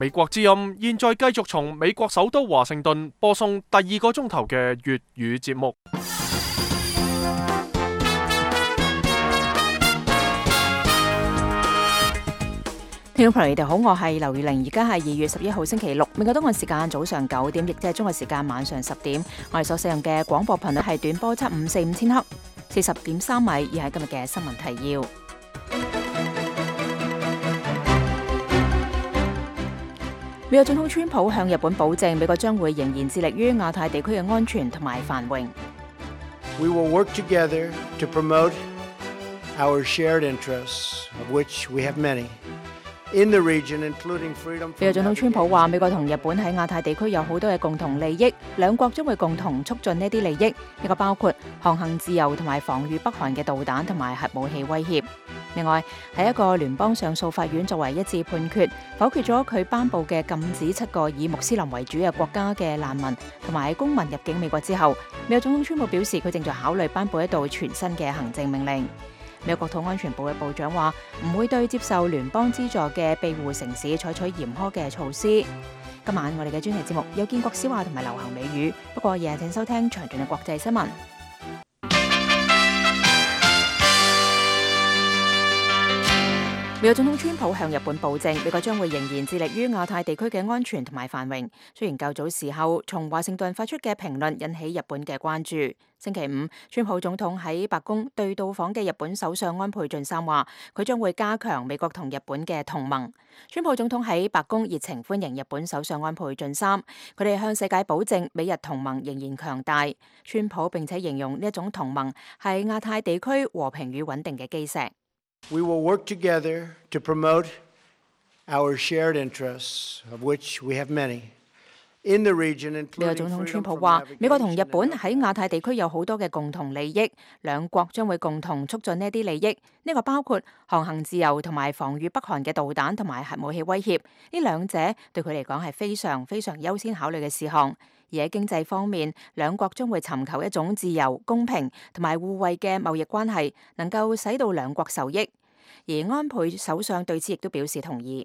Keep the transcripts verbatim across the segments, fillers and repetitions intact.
美國之音現在繼續從美國首都華盛頓播送第二個鐘頭嘅粵語節目。 聽眾朋友，你哋好，我係劉宇玲，而家係二月十一號星期六，美國東岸時間早上九點，亦即係中國時間晚上十點。我哋所使用嘅廣播頻率係短波七五四五千赫，四十點三米，而係今日嘅新聞提要。美國總統川普向日本保證，美國將會仍然致力於亞太地區嘅安全同埋繁榮。 We will work together to promote our shared interests, of which we have many, in the region, including freedom. 美國總統川普話，美國同日本喺亞太地區有好多嘅共同利益，兩國將會共同促進呢啲利益，呢個包括航行自由同埋防禦北韓嘅導彈同埋核武器威脅。另外，喺一個聯邦上訴法院作為一致判決，否決咗佢頒布嘅禁止七個以穆斯林為主嘅國家嘅難民同埋公民入境美國之後，美國總統川普表示佢正在考慮頒布一道全新嘅行政命令。美國國土安全部嘅部長話唔會對接受聯邦資助嘅庇護城市採取嚴苛嘅措施。今晚我哋嘅專題節目有建國小話同埋流行美語，不過夜請收聽詳盡嘅國際新聞。美國總統川普向日本保證，美國將會仍然致力於亞太地區嘅安全同埋繁榮。雖然較早時候從華盛頓發出嘅評論引起日本嘅關注。星期五，川普總統喺白宮對到訪嘅日本首相安倍晉三話，佢將會加強美國同日本嘅同盟。川普總統喺白宮熱情歡迎日本首相安倍晉三，佢哋向世界保證美日同盟仍然強大。川普並且形容呢一種同盟係亞太地區和平與穩定嘅基石。 We will work together to promote our shared interests, of which we have many, in the region, including 美國總統川普話，美國同日本喺亞太地區有好多嘅共同利益，兩國將會共同促進呢啲利益。呢個包括航行自由同埋防禦北韓嘅導彈同埋核武器威脅。呢兩者對佢嚟講係非常非常優先考慮嘅事項。而喺經濟方面，兩國將會尋求一種自由、公平同埋互惠嘅貿易關係，能夠使到兩國受益。而安倍首相對此亦都表示同意。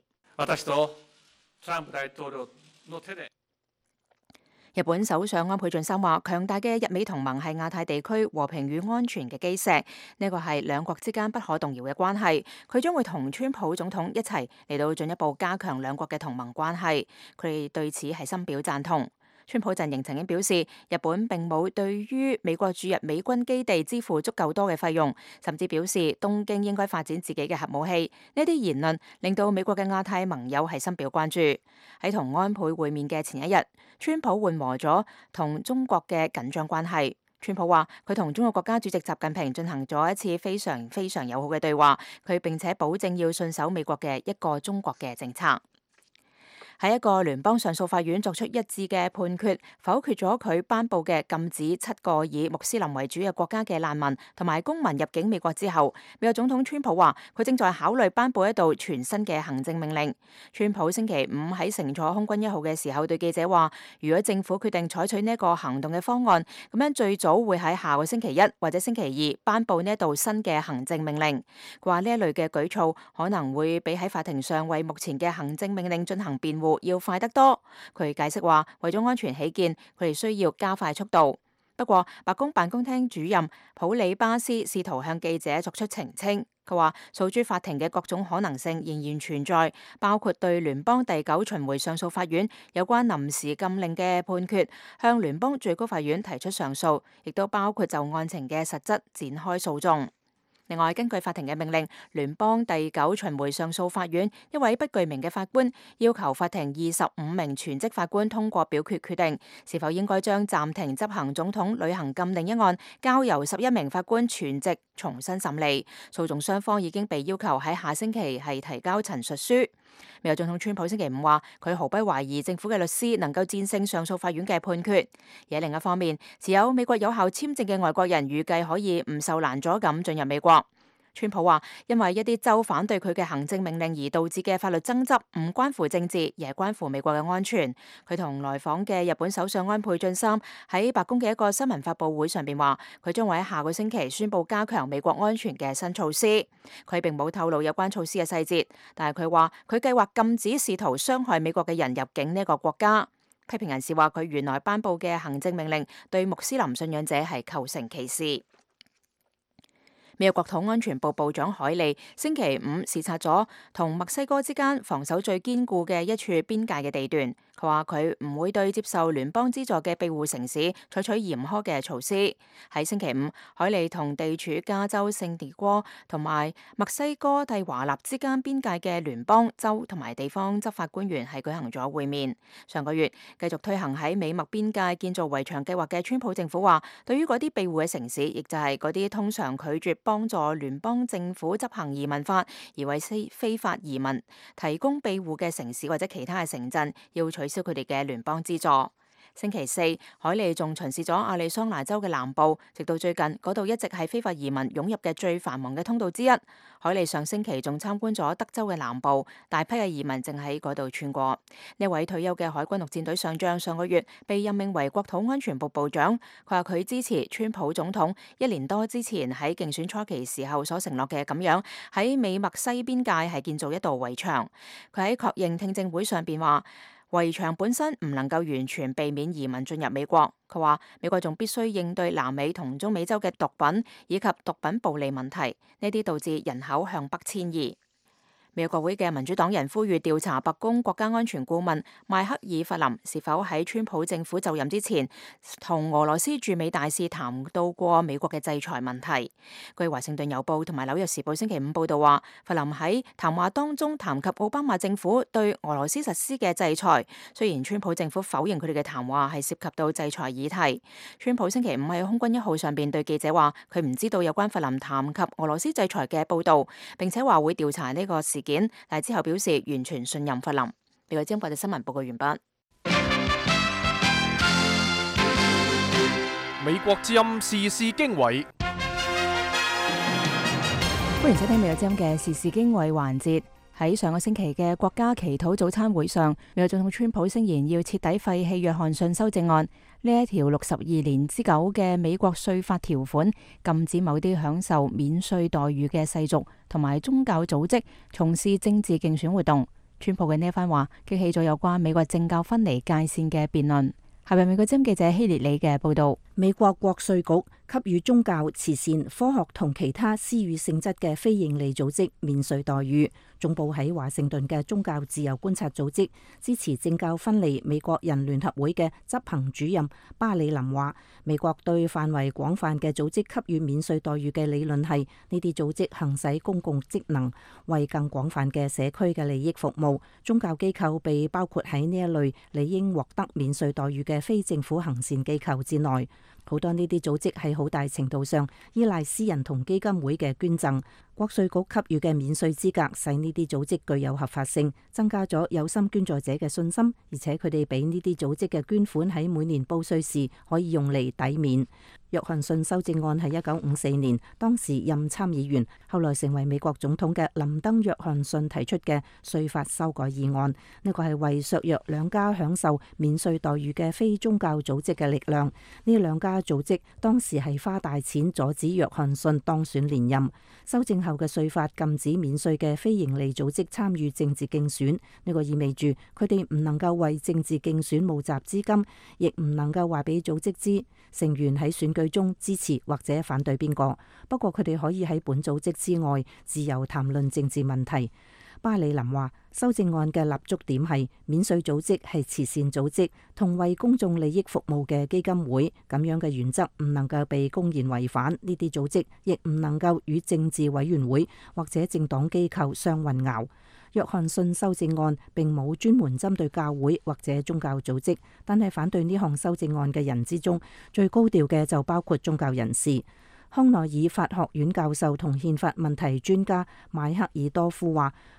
日本首相安倍晉三話，強大嘅日美同盟係亞太地區和平與安全嘅基石，呢個係兩國之間不可動搖嘅關係。佢將會同川普總統一齊嚟到進一步加強兩國嘅同盟關係，佢哋對此係深表贊同。川普陣營曾經表示，日本並冇對於美國駐日美軍基地支付足夠多嘅費用，甚至表示東京應該發展自己嘅核武器。呢啲言論令到美國嘅亞太盟友係深表關注。喺同安倍會面嘅前一日，川普緩和咗同中國嘅緊張關係。川普話佢同中國國家主席習近平進行咗一次非常非常友好嘅對話，佢並且保證要信守美國嘅一個中國嘅政策。喺一個聯邦上訴法院作出一致嘅判決，否決咗佢頒布嘅禁止七個以穆斯林為主嘅國家嘅難民同埋公民入境美國之後，美國總統川普話佢正在考慮頒布一道全新嘅行政命令。川普星期五喺乘坐空軍一號嘅時候對記者話，如果政府決定採取呢一個行動嘅方案，咁樣最早會喺下個星期一或者星期二頒布呢一道新嘅行政命令。佢話呢一類嘅舉措可能會比喺法庭上為目前嘅行政命令進行辯護要快得多。佢解釋話，為咗安全起見，佢哋需要加快速度。不過，白宮辦公廳主任普里巴斯試圖向記者作出澄清。佢話，訴諸法庭嘅各種可能性仍然存在，包括對聯邦第九巡迴上訴法院有關臨時禁令嘅判決，向聯邦最高法院提出上訴，亦都包括就案情嘅實質展開訴訟。另外，根據法庭嘅命令，聯邦第九巡迴上訴法院一位不具名嘅法官要求法庭二十五名全職法官通過表決決定，是否應該將暫停執行總統旅行禁令一案交由十一名法官全席重新審理。訴訟雙方已經被要求喺下星期係提交陳述書。美國總統川普星期五話，佢毫不懷疑政府嘅律師能夠戰勝上訴法院嘅判決。而喺另一方面，持有美國有效簽證嘅外國人預計可以唔受攔阻咁進入美國。 川普話，因為一啲州反對佢嘅行政命令而導致嘅法律爭執，唔關乎政治，而係關乎美國嘅安全。佢同來訪嘅日本首相安倍晉三喺白宮嘅一個新聞發佈會上邊話，佢將會喺下個星期宣布加強美國安全嘅新措施。佢並冇透露有關措施嘅細節，但係佢話佢計劃禁止試圖傷害美國嘅人入境呢個國家。批評人士話，佢原來頒布嘅行政命令對穆斯林信仰者係構成歧視。美國國土安全部部長海利星期五視察咗同墨西哥之間防守最堅固嘅一處邊界嘅地段。佢話佢唔會對接受聯邦資助嘅庇護城市採取嚴苛嘅措施。喺星期五，海利同地處加州聖地哥同埋墨西哥蒂華納之間邊界嘅聯邦、州同埋地方執法官員係舉行咗會面。上個月繼續推行喺美墨邊界建造圍牆計劃嘅川普政府話，對於嗰啲庇護嘅城市，亦就係嗰啲通常拒絕幫助聯邦政府執行移民法而為非法移民提供庇護嘅城市或者其他嘅城鎮，要取消佢哋嘅聯邦資助。星期四，海利仲巡視咗亞利桑那州嘅南部，直到最近嗰度一直係非法移民湧入嘅最繁忙嘅通道之一。海利上星期仲參觀咗德州嘅南部，大批嘅移民正喺嗰度穿過。呢位退休嘅海軍陸戰隊上將上個月被任命為國土安全部部長，佢話佢支持川普總統一年多之前喺競選初期時候所承諾嘅咁樣，喺美墨西邊界係建造一道圍牆。佢喺確認聽證會上邊話，圍牆本身唔能夠完全避免移民進入美國。佢話美國仲必須應對南美同中美洲嘅毒品以及毒品暴利問題，呢啲導致人口向北遷移。美國國會嘅民主黨人呼籲調查白宮國家安全顧問邁克爾弗林是否喺川普政府就任之前同俄羅斯駐美大使談到過美國嘅制裁問題。據華盛頓郵報同埋紐約時報星期五報道話，弗林喺談話當中談及奧巴馬政府對俄羅斯實施嘅制裁，雖然川普政府否認佢哋嘅談話係涉及到制裁議題。川普星期五喺空軍一號上邊對記者話，佢唔知道有關弗林談及俄羅斯制裁嘅報道，並且話會調查呢個事件，但之後表示完全信任弗林。美國之音國際新聞報告完畢。 美國之音時事經緯， 歡迎收聽美國之音嘅時事經緯環節。喺上個星期嘅國家祈禱早餐會上，美國總統川普聲言要徹底廢棄約翰遜修正案，呢一條六十二年之久嘅美國稅法條款，禁止某啲享受免稅待遇嘅世俗同埋宗教組織從事政治競選活動。川普嘅呢一番話激起咗有關美國政教分離界線嘅辯論。下面美國之音記者希列里嘅報道。 美國國稅局給予宗教、慈善、科學同其他私語性質嘅非營利組織免稅待遇。總部喺華盛頓嘅宗教自由觀察組織支持政教分離美國人聯合會嘅執行主任巴里林話，美國對範圍廣泛嘅組織給予免稅待遇嘅理論係呢啲組織行使公共職能，為更廣泛嘅社區嘅利益服務。宗教機構被包括喺呢一類理應獲得免稅待遇嘅非政府行善機構之內。好多呢啲組織喺好大程度上依賴私人同基金會嘅捐贈。國稅局給予嘅免稅資格使呢啲組織具有合法性，增加咗有心捐助者嘅信心，而且佢哋俾呢啲組織嘅捐款喺每年報稅時可以用嚟抵免。約翰遜修正案係一九五四年當時任參議員，後來成為美國總統嘅林登約翰遜提出嘅稅法修改議案。呢個係為削弱兩家享受免稅待遇嘅非宗教組織嘅力量。呢兩家組織當時係花大錢阻止約翰遜當選連任。修正後嘅稅法禁止免稅嘅非營利組織參與政治競選，呢個意味住佢哋唔能夠為政治競選募集資金，亦唔能夠話俾組織知成員喺選舉中支持或者反對邊個。不過佢哋可以喺本組織之外自由談論政治問題。巴里林話，修正案嘅立足點係免稅組織係慈善組織同為公眾利益服務嘅基金會，咁樣嘅原則唔能夠被公然違反。呢啲組織亦唔能夠與政治委員會或者政黨機構相混淆。約翰遜修正案並冇專門針對教會或者宗教組織，但係反對呢項修正案嘅人之中，最高調嘅就包括宗教人士。康奈爾法學院教授同憲法問題專家邁克爾多夫話，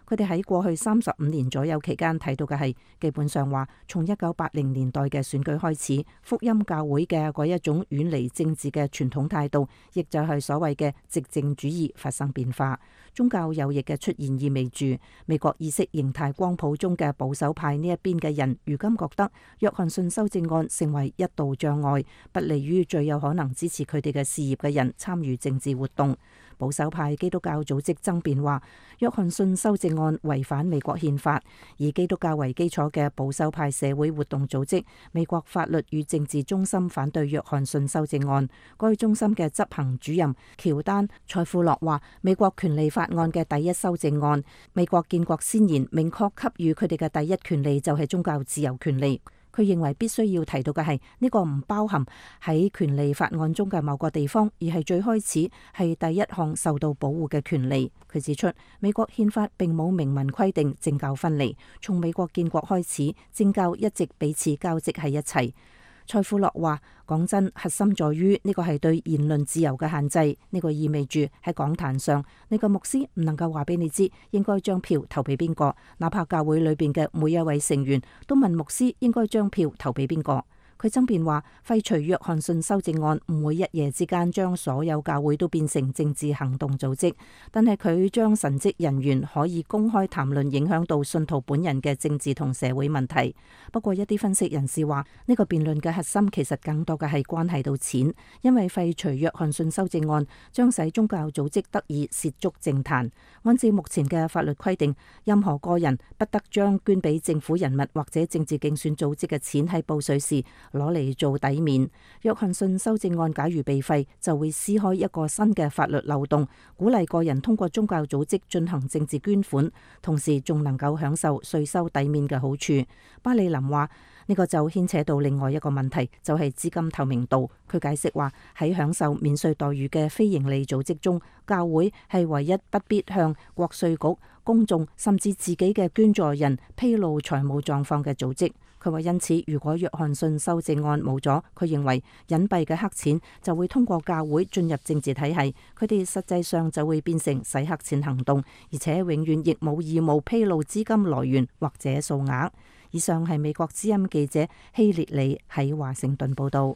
佢哋喺過去三十五年左右期間睇到嘅係基本上話，從一九八零年代嘅選舉開始，福音教會嘅嗰一種遠離政治嘅傳統態度，亦就係所謂嘅寂靜主義發生變化。宗教右翼嘅出現意味住美國意識形態光譜中嘅保守派呢一邊嘅人，如今覺得約翰遜修正案成為一道障礙，不利於最有可能支持佢哋嘅事業嘅人參與政治活動。保守派基督教組織爭辯話，約翰遜修正案違反美國憲法，以基督教為基礎嘅保守派社會活動組織美國法律與政治中心反對約翰遜修正案。該中心嘅執行主任喬丹塞庫洛話，美國權利法案嘅第一修正案，美國建國先言明確給予佢哋嘅第一權利就係宗教自由權利。佢認為必須要提到嘅係呢個唔包含喺權利法案中嘅某個地方，而係最開始係第一項受到保護嘅權利。佢指出，美國憲法並冇明文規定政教分離，從美國建國開始，政教一直彼此交織喺一齊。塞庫洛話：講真，核心在於呢個係對言論自由嘅限制。呢個意味住喺講壇上，呢個牧師唔能夠話俾你知應該將票投俾邊個，哪怕教會裏邊嘅每一位成員都問牧師應該將票投俾邊個。佢爭辯話，廢除約翰遜修正案唔會一夜之間將所有教會都變成政治行動組織，但係佢將神職人員可以公開談論影響到信徒本人嘅政治同社會問題。不過一啲分析人士話，呢個辯論嘅核心其實更多嘅係關係到錢，因為廢除約翰遜修正案將使宗教組織得以涉足政壇。按照目前嘅法律規定，任何個人不得將捐俾政府人物或者政治競選組織嘅錢喺報稅時攞嚟做抵免。約翰遜修正案假如被廢，就會撕開一個新嘅法律漏洞，鼓勵個人通過宗教組織進行政治捐款，同時仲能夠享受稅收抵免嘅好處。巴里林話：呢個就牽扯到另外一個問題，就係資金透明度。佢解釋話，喺享受免稅待遇嘅非營利組織中，教會係唯一不必向國稅局、公眾甚至自己嘅捐助人披露財務狀況嘅組織。佢話因此，如果約翰遜修正案冇咗，佢認為隱蔽嘅黑錢就會通過教會進入政治體系，佢哋實際上就會變成洗黑錢行動，而且永遠亦冇義務披露資金來源或者數額。以上係美國之音記者希列里喺華盛頓報道。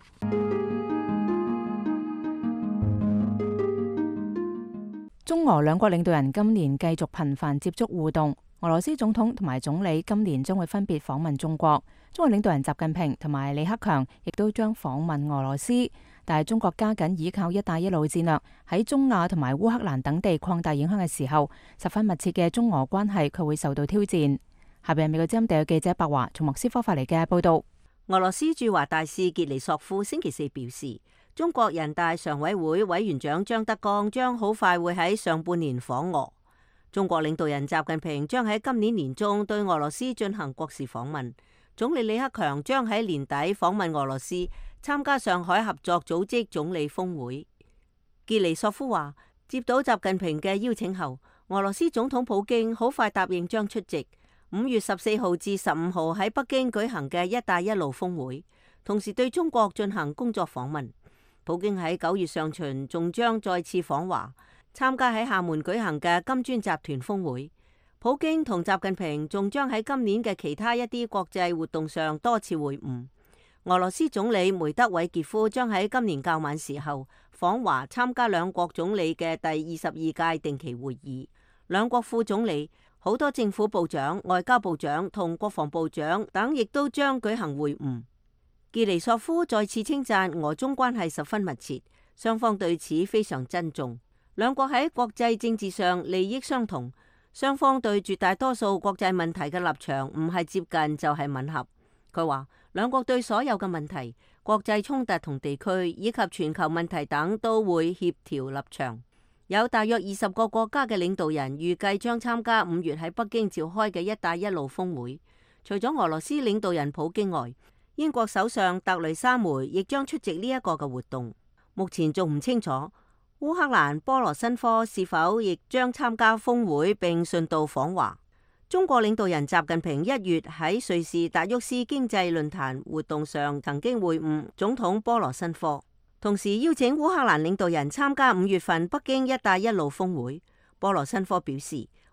中俄兩國領導人今年繼續頻繁接觸互動。俄羅斯總統同埋總理今年將會分別訪問中國，中國領導人習近平同埋李克強亦都將訪問俄羅斯。但係中國加緊依靠一帶一路戰略，喺中亞同埋烏克蘭等地擴大影響嘅時候，十分密切嘅中俄關係佢會受到挑戰。下邊係美國之音地嘅記者白華從莫斯科發嚟嘅報道。 俄羅斯駐華大使傑尼索夫星期四表示，中國人大常委會委員長張德江將好快會喺上半年訪俄。中國領導人習近平將喺今年年中對俄羅斯進行國事訪問，總理李克強將喺年底訪問俄羅斯，參加上海合作組織總理峰會。傑尼索夫話，接到習近平嘅邀請後，俄羅斯總統普京好快答應將出席五月十四號至十五號喺北京舉行嘅一帶一路峰會，同時對中國進行工作訪問。普京喺九月上旬仲將再次訪華，參加喺廈門舉行嘅金磚集團峰會。普京同習近平仲將喺今年嘅其他一啲國際活動上多次會晤。俄羅斯總理梅德韋傑夫將喺今年較晚時候訪華，參加兩國總理嘅第二十二屆定期會議。兩國副總理、好多政府部長、外交部長同國防部長等亦都將舉行會晤。傑尼索夫再次稱讚俄中關係十分密切，雙方對此非常珍重。兩國喺國際政治上利益相同，雙方對絕大多數國際問題嘅立場唔係接近就係吻合。佢話兩國對所有嘅問題、國際衝突同地區以及全球問題等都會協調立場。有大約二十個國家嘅領導人預計將參加五月喺北京召開嘅一帶一路峰會。除咗俄羅斯領導人普京外，英國首相特雷莎梅亦將出席呢一個嘅活動。目前仲唔清楚烏克蘭波羅申科是否亦將參加峰會並順道訪華。中國領導人習近平一月喺瑞士達沃斯經濟論壇活動上曾經會晤總統波羅申科，同時邀請烏克蘭領導人參加五月份北京一帶一路峰會。波羅申科表示，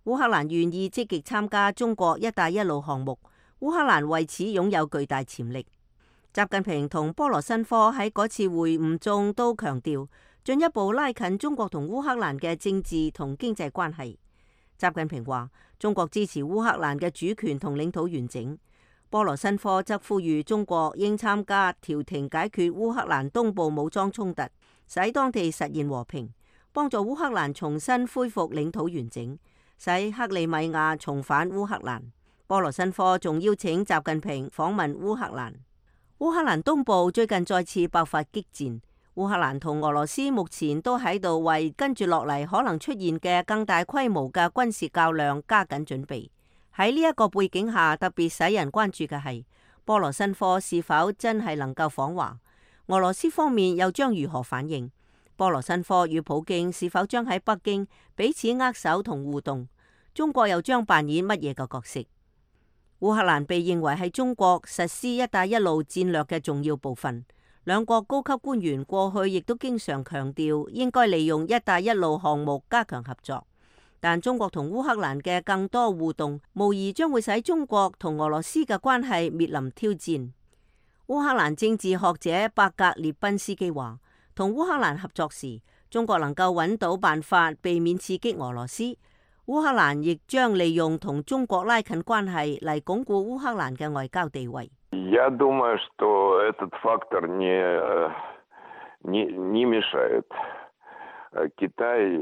烏克蘭願意積極參加中國一帶一路項目，烏克蘭為此擁有巨大潛力。習近平同波羅申科喺嗰次會晤中都強調，進一步拉近中國同烏克蘭嘅政治同經濟關係。習近平話，中國支持烏克蘭嘅主權同領土完整。波羅申科則呼籲中國應參加調停解決烏克蘭東部武裝衝突，使當地實現和平，幫助烏克蘭重新恢復領土完整，使克里米亞重返烏克蘭。波羅申科仲邀請習近平訪問烏克蘭。烏克蘭東部最近再次爆發激戰，烏克蘭同俄羅斯目前都喺度為跟住落嚟可能出現嘅更大規模嘅軍事較量加緊準備。喺呢一個背景下，特別使人關注嘅係波羅申科是否真係能夠訪華，俄羅斯方面又將如何反應？波羅申科與普京是否將喺北京彼此握手同互動？中國又將扮演乜嘢嘅角色？烏克蘭被認為係中國實施一帶一路戰略嘅重要部分，兩國高級官員過去亦都經常強調應該利用一帶一路項目加強合作，但中國同烏克蘭嘅更多互動，無疑將會使中國同俄羅斯嘅關係面臨挑戰。烏克蘭政治學者伯格列賓斯基話，同烏克蘭合作時，中國能夠揾到辦法避免刺激俄羅斯。烏克蘭亦將利用同中國拉近關係嚟鞏固烏克蘭嘅外交地位。 Я думаю, что этот фактор не не не мешает. Китай,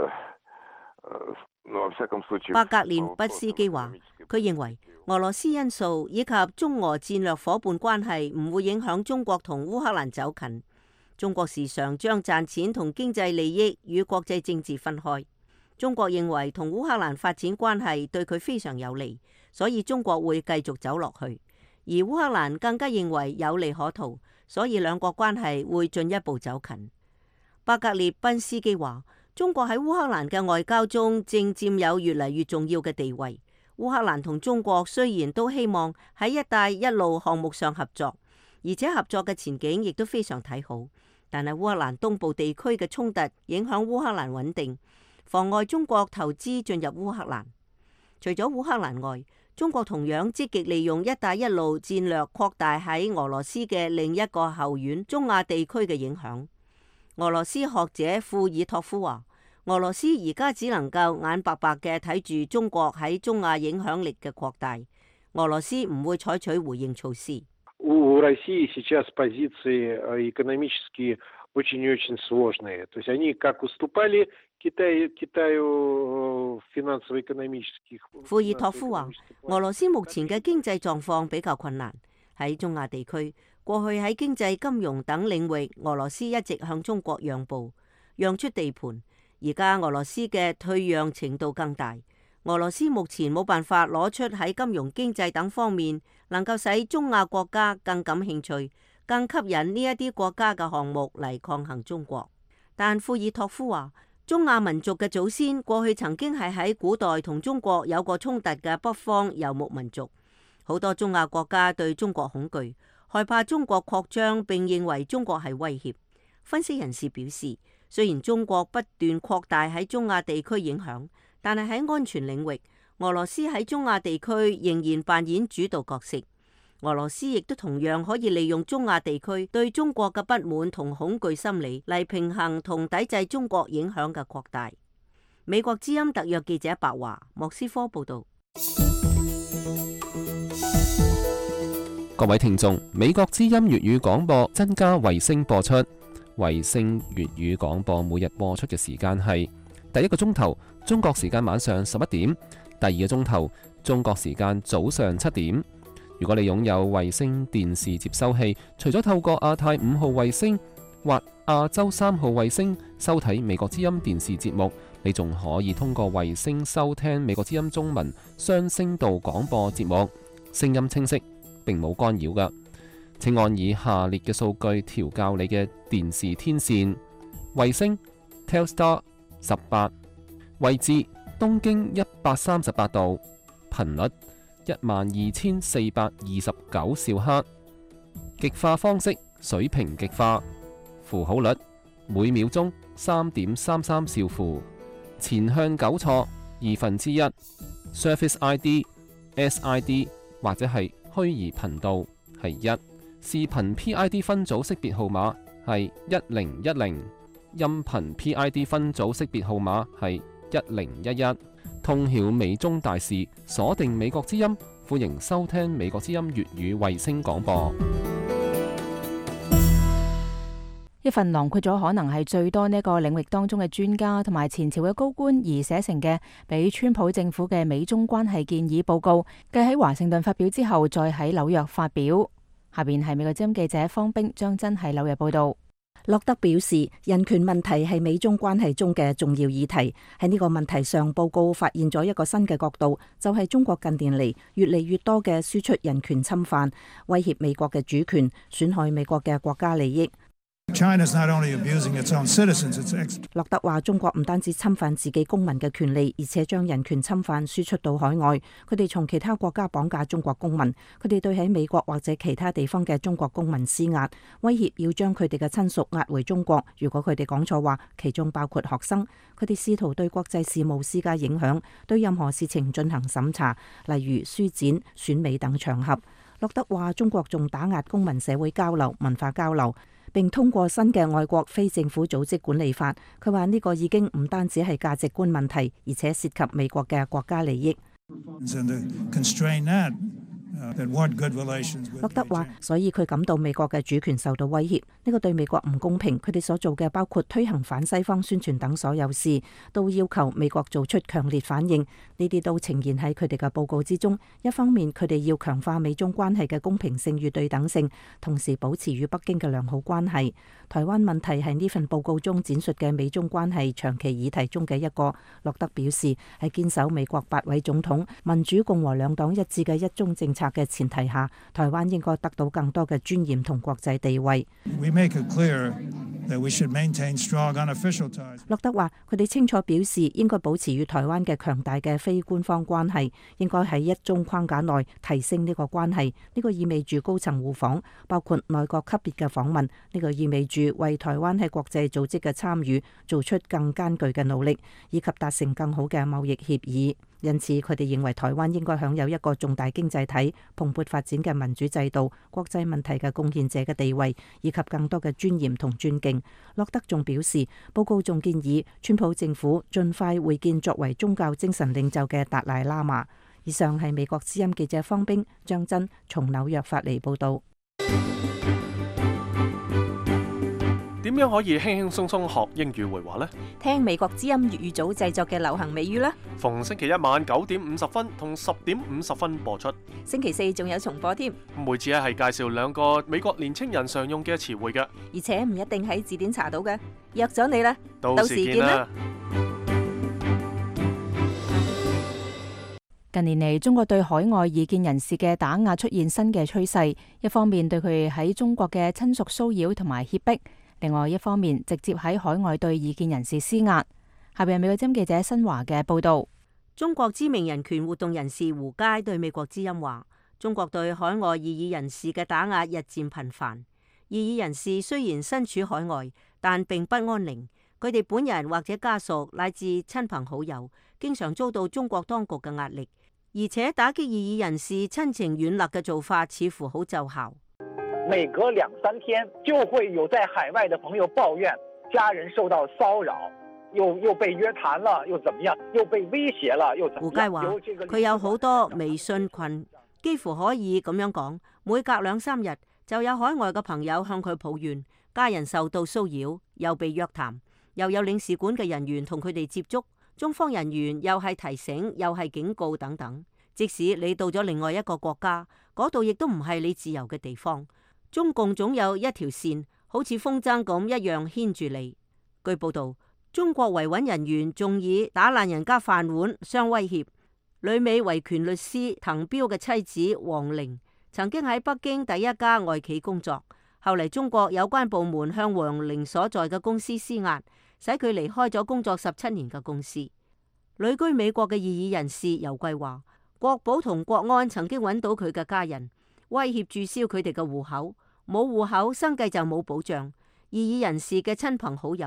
ну, во всяком случае。 伯格連畢斯基話，佢認為俄羅斯因素以及中俄戰略夥伴關係唔會影響中國同烏克蘭走近。中國時常將賺錢同經濟利益與國際政治分開。中國認為同烏克蘭發展關係對佢非常有利，所以中國會繼續走落去。而烏克蘭更加認為有利可圖，所以兩國關係會進一步走近。伯格列賓斯基話，中國喺烏克蘭嘅外交中正佔有越嚟越重要嘅地位。烏克蘭同中國雖然都希望喺一帶一路項目上合作，而且合作嘅前景亦都非常睇好，但係烏克蘭東部地區嘅衝突影響烏克蘭穩定，妨礙中國投資進入烏克蘭。除咗烏克蘭外，中國同樣積極利用一帶一路戰略擴大喺俄羅斯嘅另一個後院中亞地區嘅影響。俄羅斯學者庫爾托夫話，俄羅斯而家只能夠眼白白嘅睇住中國喺中亞影響力嘅擴大，俄羅斯唔會採取回應措施。 У России сейчас позиции экономические очень и очень сложные. То есть они как уступали Китаю, Китаю финансово-экономических。 庫爾托夫話，俄羅斯目前嘅經濟狀況比較困難。喺中亞地區，過去喺經濟、金融等領域，俄羅斯一直向中國讓步，讓出地盤。而家俄羅斯嘅退讓程度更大。俄羅斯目前冇辦法攞出喺金融、經濟等方面能夠使中亞國家更感興趣、更吸引呢一啲國家嘅項目嚟抗衡中國。但庫爾托夫話，中亞民族嘅祖先過去曾經係喺古代同中國有過衝突嘅北方游牧民族，好多中亞國家對中國恐懼，害怕中國擴張，並認為中國係威脅。分析人士表示，雖然中國不斷擴大喺中亞地區影響，但係喺安全領域，俄羅斯喺中亞地區仍然扮演主導角色。俄羅斯亦都同樣可以利用中亞地區對中國嘅不滿同恐懼心理嚟平衡同抵制中國影響嘅擴大。美國之音特約記者白華，莫斯科報道。 各位聽眾，美國之音粵語廣播增加衛星播出。衛星粵語廣播每日播出嘅時間係第一個鐘頭中國時間晚上十一點，第二個鐘頭中國時間早上七點。如果你擁有衛星電視接收器，除咗透過亞太五號衛星或亞洲三號衛星收睇美國之音電視節目，你仲可以通過衛星收聽美國之音中文雙聲道廣播節目，聲音清晰，並冇干擾㗎。請按以下列嘅數據調校你嘅電視天線：衛星 Telstar 十八，位置東經一百三十八度，頻率一萬二千四百二十九兆赫，極化方式水平極化，符號率每秒鐘三點三三兆符，前向糾錯二分之一。Service I D、S I D 或者係虛擬頻道係一。視頻 P I D 分組識別號碼係一零一零。音頻 P I D 分組識別號碼係一零一一。通曉美中大事，鎖定美國之音，歡迎收聽美國之音粵語衛星廣播。 一份囊括咗可能係最多呢個領域當中嘅專家同埋前朝嘅高官而寫成嘅俾川普政府嘅美中關係建議報告，繼喺華盛頓發表之後，再喺紐約發表。下邊係美國之音記者方冰張真喺紐約報道。 洛德表示，人權問題係美中關係中嘅重要議題。喺呢個問題上，報告發現咗一個新嘅角度，就係中國近年嚟越嚟越多嘅輸出人權侵犯，威脅美國嘅主權，損害美國嘅國家利益。洛德話：中國唔單止侵犯自己公民嘅權利，而且將人權侵犯輸出到海外。佢哋從其他國家綁架中國公民，佢哋對喺美國或者其他地方嘅中國公民施壓，威脅要將佢哋嘅親屬押回中國。如果佢哋講錯話，其中包括學生，佢哋試圖對國際事務施加影響，對任何事情進行審查，例如書展、選美等場合。洛德話：中國仲打壓公民社會交流、文化交流。並通過新嘅外國非政府組織管理法，佢話呢個已經唔單止係價值觀問題，而且涉及美國嘅國家利益。洛德話，所以佢感到美國嘅主權受到威脅，呢個對美國唔公平。佢哋所做嘅包括推行反西方宣傳等所有事，都要求美國做出強烈反應。呢啲都呈現喺佢哋嘅報告之中。一方面，佢哋要強化美中關係嘅公平性與對等性，同時保持與北京嘅良好關係。台灣問題係呢份報告中展述嘅美中關係長期議題中嘅一個。洛德表示，喺堅守美國八位總統民主共和兩黨一致嘅一中政策嘅前提下，台灣應該得到更多嘅尊嚴同國際地位。洛德話：佢哋清楚表示應該保持與台灣嘅強大嘅非官方關係，應該喺一中框架內提升呢個關係。呢個意味住高層互訪，包括內閣級別嘅訪問。呢個意味住為台灣喺國際組織嘅參與做出更艱巨嘅努力，以及達成更好嘅貿易協議。因此，佢哋認為台灣應該享有一個重大經濟體、蓬勃發展嘅民主制度、國際問題嘅貢獻者嘅地位，以及更多嘅尊嚴同尊敬。洛德仲表示，報告仲建議川普政府盡快會見作為宗教精神領袖嘅達賴喇嘛。以上係美國之音記者方冰張真從紐約發嚟報道。 點樣可以輕輕鬆鬆學英語會話呢？ 聽美國之音粵語組製作嘅流行美語啦！ 逢星期一晚九點五十分同十點五十分播出。 星期四仲有重播添。 每次係介紹兩個美國年青人常用嘅詞彙嘅， 而且唔一定喺字典查到嘅。約咗你啦， 到時見啦！ 近年嚟，中國對海外異見人士嘅打壓出現新嘅趨勢，一方面對佢喺中國嘅親屬騷擾同埋脅迫。另外一方面，直接喺海外對異見人士施壓。下邊係美國之音記者新華嘅報道。 中國知名人權活動人士胡佳對美國之音話：中國對海外異議人士嘅打壓日漸頻繁。異議人士雖然身處海外，但並不安寧。佢哋本人或者家屬乃至親朋好友，經常遭到中國當局嘅壓力，而且打擊異議人士親情軟肋嘅做法似乎好奏效。 每隔兩三天就會有在海外的朋友抱怨家人受到騷擾，又又被約談了，又怎麼樣，又被威脅了，又怎麼樣。 胡佳話佢有好多微信群，幾乎可以咁樣講，每隔兩三日就有海外嘅朋友向佢抱怨家人受到騷擾，又被約談，又有領事館嘅人員同佢哋接觸，中方人員又係提醒又係警告等等。即使你到咗另外一個國家，嗰度亦都唔係你自由嘅地方。中共總有一條線，好似風箏咁一樣牽住你。據報道，中國維穩人員仲以打爛人家飯碗相威脅。旅美維權律師滕彪嘅妻子王玲曾經喺北京第一家外企工作，後嚟中國有關部門向王玲所在嘅公司施壓，使佢離開咗工作十七年嘅公司。旅居美國嘅異議人士尤桂話，國保同國安曾經揾到佢嘅家人，威脅註銷佢哋嘅戶口，冇戶口生計就冇保障。異議人士嘅親朋好友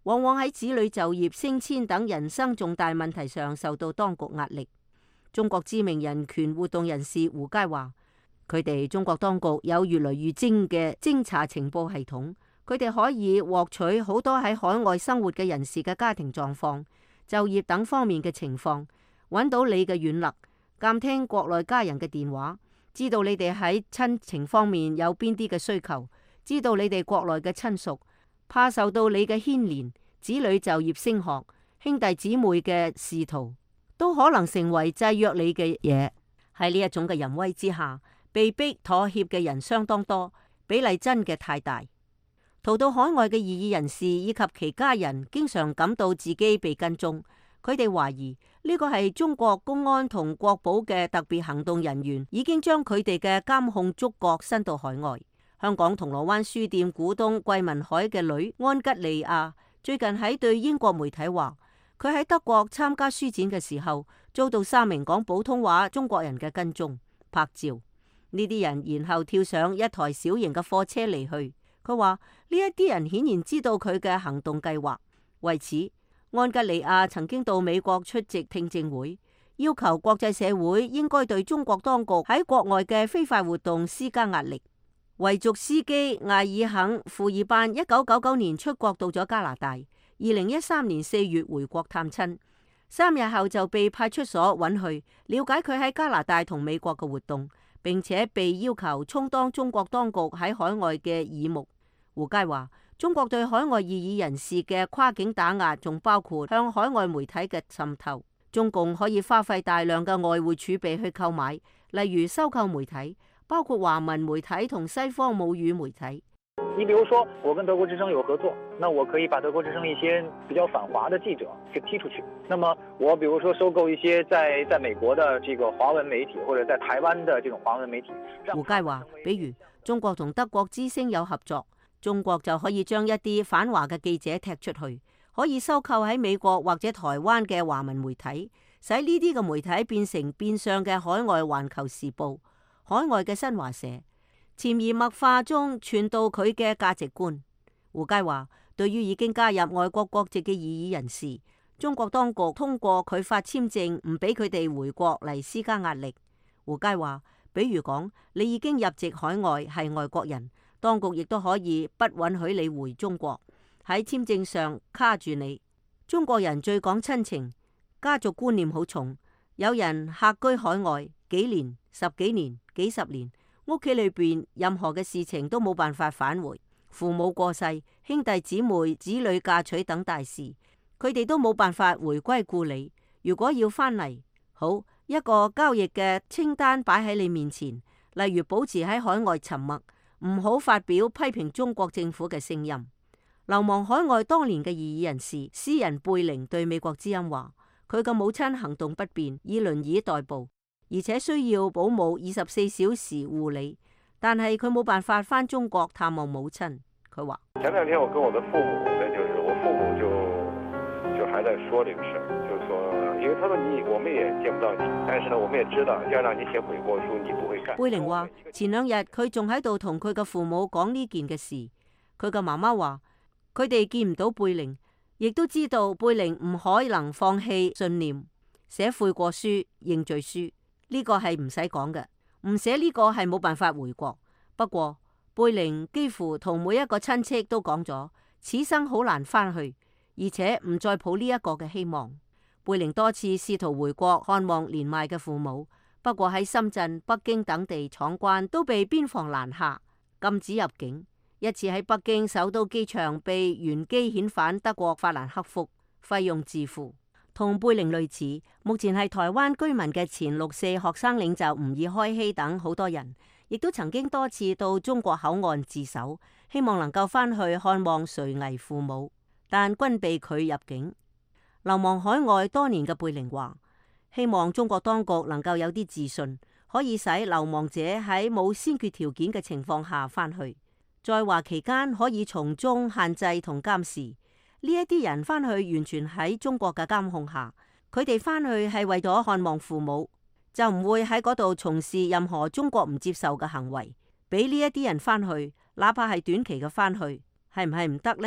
往往喺子女就業、升遷等人生重大問題上受到當局壓力。中國知名人權活動人士胡佳話，佢哋中國當局有越來越精嘅偵查情報系統，佢哋可以獲取好多喺海外生活嘅人士嘅家庭狀況、就業等方面嘅情況，揾到你嘅軟肋，監聽國內家人嘅電話，知道你哋喺親情方面有邊啲嘅需求，知道你哋國內嘅親屬怕受到你嘅牽連，子女就業升學，兄弟姊妹嘅仕途都可能成為制約你嘅嘢。喺呢一種嘅淫威之下，被逼妥協嘅人相當多，比例真嘅太大。逃到海外嘅異議人士以及其家人經常感到自己被跟蹤，佢哋懷疑呢個係中國公安同國保嘅特別行動人員已經將佢哋嘅監控觸角伸到海外。香港銅鑼灣書店股東桂民海嘅女安吉利亞最近喺對英國媒體話，佢喺德國參加書展嘅時候，遭到三名講普通話中國人嘅跟蹤拍照。呢啲人然後跳上一台小型嘅貨車離去。佢話呢一啲人顯然知道佢嘅行動計劃。為此，安吉利亞曾經到美國出席聽證會，要求國際社會應該對中國當局喺國外嘅非法活動施加壓力。維族司機艾爾肯庫爾班一九九九年出國到咗加拿大，二零一三年四月回國探親，三日後就被派出所揾去了解佢喺加拿大同美國嘅活動，並且被要求充當中國當局喺海外嘅耳目。胡佳話，中國對海外異議人士嘅跨境打壓，仲包括向海外媒體嘅滲透。中共可以花費大量嘅外匯儲備去購買，例如收購媒體，包括華文媒體同西方母語媒體。 你比如說，我跟德國之聲有合作，那我可以把德國之聲一些比較反華的記者給踢出去。那麼我比如說收購一些在在美國的這個華文媒體，或者在台灣的這種華文媒體。 胡佳話，比如中國同德國之聲有合作，中國就可以將一啲反華嘅記者踢出去，可以收購喺美國或者台灣嘅華文媒體，使呢啲嘅媒體變成變相嘅海外環球時報、海外嘅新華社。潛移默化中傳導佢嘅價值觀。胡佳話，對於已經加入外國國籍嘅異議人士，中國當局通過佢發簽證，唔俾佢哋回國嚟施加壓力。胡佳話，比如講，你已經入籍海外係外國人，當局亦都可以不允許你回中國，喺簽證上卡住你。中國人最講親情，家族觀念好重，有人客居海外幾年、十幾年、幾十年。屋企裏邊任何嘅事情都冇辦法返回，父母過世、兄弟姊妹、子女嫁娶等大事，佢哋都冇辦法回歸故里。如果要返嚟，好，一個交易嘅清單擺喺你面前，例如保持喺海外沉默，唔好發表批評中國政府嘅聲音。流亡海外多年嘅異議人士詩人貝寧對美國之音話，佢嘅母親行動不便，以輪椅代步，而且需要保姆二十四小時護理，但係佢冇辦法返中國探望母親。佢話： 前兩天我跟我的父母，那就是我父母就就還在說這個事，就是說，因為他說你我們也見不到你，但是呢，我們也知道要讓你寫悔過書，你不會幹。 貝寧話：前兩日佢仲喺度同佢嘅父母講呢件嘅事，佢嘅媽媽話佢哋見唔到貝寧，亦都知道貝寧唔可能放棄信念，寫悔過書、認罪書。呢個係唔使講嘅，唔寫呢個係冇辦法回國。不過貝寧幾乎同每一個親戚都講咗，此生好難返去，而且唔再抱呢一個嘅希望。貝寧多次試圖回國看望年邁嘅父母，不過喺深圳、北京等地闖關都被邊防攔下，禁止入境。一次喺北京首都機場被原機遣返德國法蘭克福，費用自負。同貝寧類似，目前係台灣居民嘅前六四學生領袖吾爾開希等好多人，亦都曾經多次到中國口岸自首，希望能夠返去看望垂危父母，但均被拒入境。流亡海外多年嘅貝寧話，希望中國當局能夠有啲自信，可以使流亡者喺冇先決條件嘅情況下返去，在華期間可以從中限制同監視。呢一啲人返去完全喺中國嘅監控下，佢哋返去係為咗看望父母，就唔會喺嗰度從事任何中國唔接受嘅行為。俾呢一啲人返去，哪怕係短期嘅返去，係唔係唔得呢？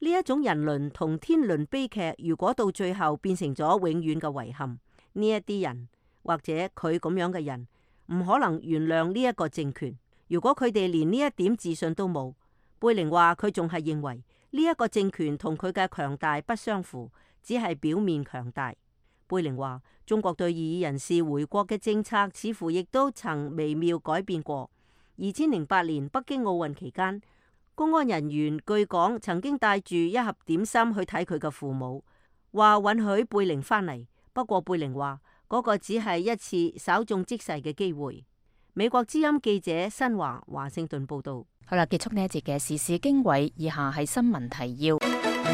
呢一種人倫同天倫悲劇，如果到最後變成咗永遠嘅遺憾，呢一啲人或者佢咁樣嘅人唔可能原諒呢一個政權。如果佢哋連呢一點自信都冇，貝寧話佢仲係認為呢一個政權同佢嘅強大不相符，只係表面強大。貝寧話中國對異議人士回國嘅政策似乎亦都曾微妙改變過。二千零八年北京奧運期間，公安人員據講曾經帶住一盒點心去睇佢嘅父母，話允許貝寧返嚟。不過貝寧話嗰個只係一次稍縱即逝嘅機會。美國之音記者新華華盛頓報道。 好啦，結束呢一節嘅時事經緯，以下係新聞提要。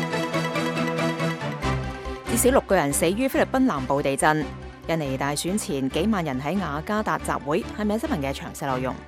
至少六個人死於菲律賓南部地震。印尼大選前幾萬人喺雅加達集會，係咪新聞嘅詳細內容？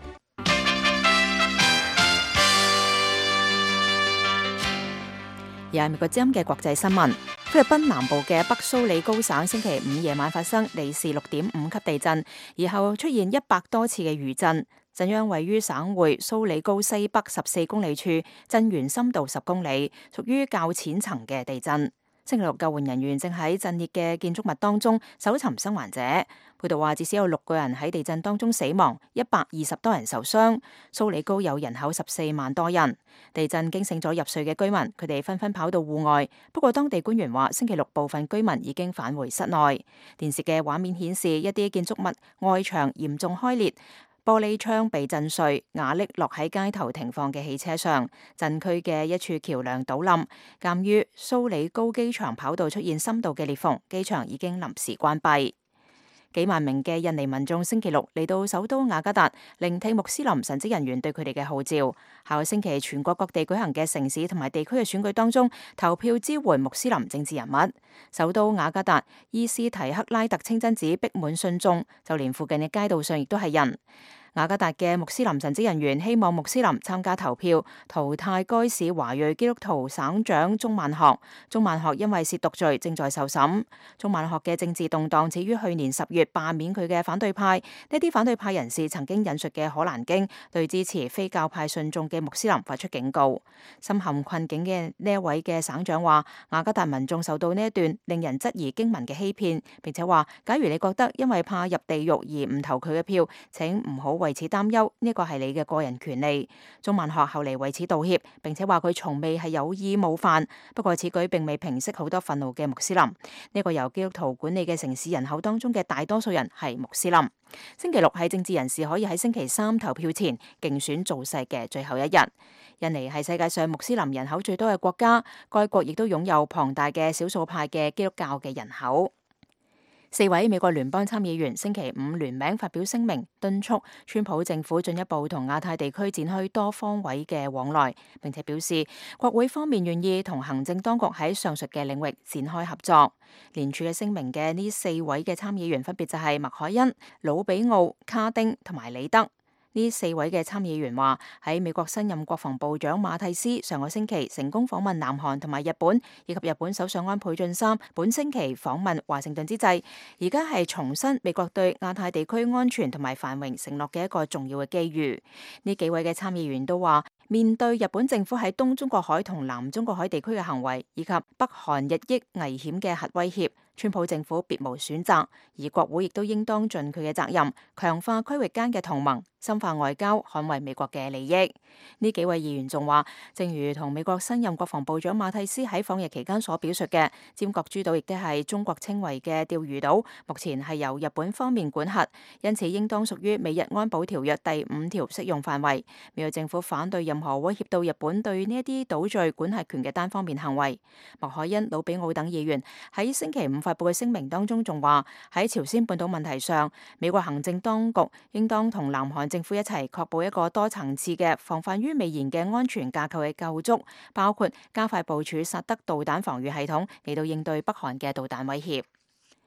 而係美國之音嘅國際新聞。菲律賓南部嘅北蘇里高省星期五夜晚發生里氏六點五級地震，而後出現一百多次嘅餘震。震央位於省會蘇里高西北十四公里處，震源深度十公里，屬於較淺層嘅地震。星期六救援人員正喺震裂嘅建築物當中搜尋生還者。報道話至少有六個人喺地震當中死亡，一百二十多人受傷。蘇里高有人口十四萬多人。地震驚醒咗入睡嘅居民，佢哋紛紛跑到戶外。不過當地官員話星期六部分居民已經返回室內。電視嘅畫面顯示一啲建築物外牆嚴重開裂，玻璃窗被震碎，瓦礫落喺街頭停放嘅汽車上。震區嘅一處橋梁倒冧。鑑於蘇里高機場跑道出現深度嘅裂縫，機場已經臨時關閉。幾萬名嘅印尼民眾星期六嚟到首都雅加達，聆聽穆斯林神職人員對佢哋嘅號召。下個星期全國各地舉行嘅城市同埋地區嘅選舉當中，投票支援穆斯林政治人物。首都雅加達伊斯提克拉特清真寺逼滿信眾，就連附近嘅街道上亦都係人。雅加達嘅穆斯林神職人員希望穆斯林參加投票，淘汰該市華裔基督徒省長鍾萬學。鍾萬學因為褻瀆罪正在受審。鍾萬學嘅政治動盪始於去年十月罷免佢嘅反對派。呢啲反對派人士曾經引述嘅可蘭經，對支持非教派信眾嘅穆斯林發出警告。深陷困境嘅呢一位嘅省長話，雅加達民眾受到呢一段令人質疑經文嘅欺騙，並且話，假如你覺得因為怕入地獄而唔投佢嘅票，請唔好為此擔憂，呢個係你嘅個人權利。鍾萬學後嚟為此道歉，並且話佢從未係有意冒犯。不過此舉並未平息好多憤怒嘅穆斯林。呢個由基督徒管理嘅城市人口當中嘅大多數人係穆斯林。星期六係政治人士可以喺星期三投票前競選造勢嘅最後一日。印尼係世界上穆斯林人口最多嘅國家，該國亦都擁有龐大嘅少數派嘅基督教嘅人口。四位美國聯邦參議員星期五聯名發表聲明，敦促川普政府進一步同亞太地區展開多方位嘅往來，並且表示國會方面願意同行政當局喺上述嘅領域展開合作。聯署嘅聲明嘅呢四位嘅參議員分別就係麥凱恩、魯比奧、卡丁同埋李德。呢四位嘅參議員話喺美國新任國防部長馬蒂斯上個星期成功訪問南韓同埋日本，以及日本首相安倍晉三本星期訪問華盛頓之際，而家係重申美國對亞太地區安全同埋繁榮承諾嘅一個重要嘅機遇。呢幾位嘅參議員都話，面對日本政府喺東中國海同南中國海地區嘅行為，以及北韓日益危險嘅核威脅，川普政府別無選擇，而國會亦都應當盡佢嘅責任，強化區域間嘅同盟，深化外交，捍衛美國嘅利益。呢幾位議員仲話，正如同美國新任國防部長馬蒂斯喺訪日期間所表述嘅，尖閣諸島亦都係中國稱為嘅釣魚島，目前係由日本方面管轄，因此應當屬於美日安保條約第五條適用範圍。美國政府反對任何威脅到日本對呢一啲島嶼管轄權嘅單方面行為。麥凱恩、魯比奧等議員喺星期五發布嘅聲明當中仲話，喺朝鮮半島問題上，美國行政當局應當同南韓政府一齊確保一個多層次嘅防範於未然嘅安全架構嘅構築，包括加快部署薩德導彈防禦系統嚟到應對北韓嘅導彈威脅。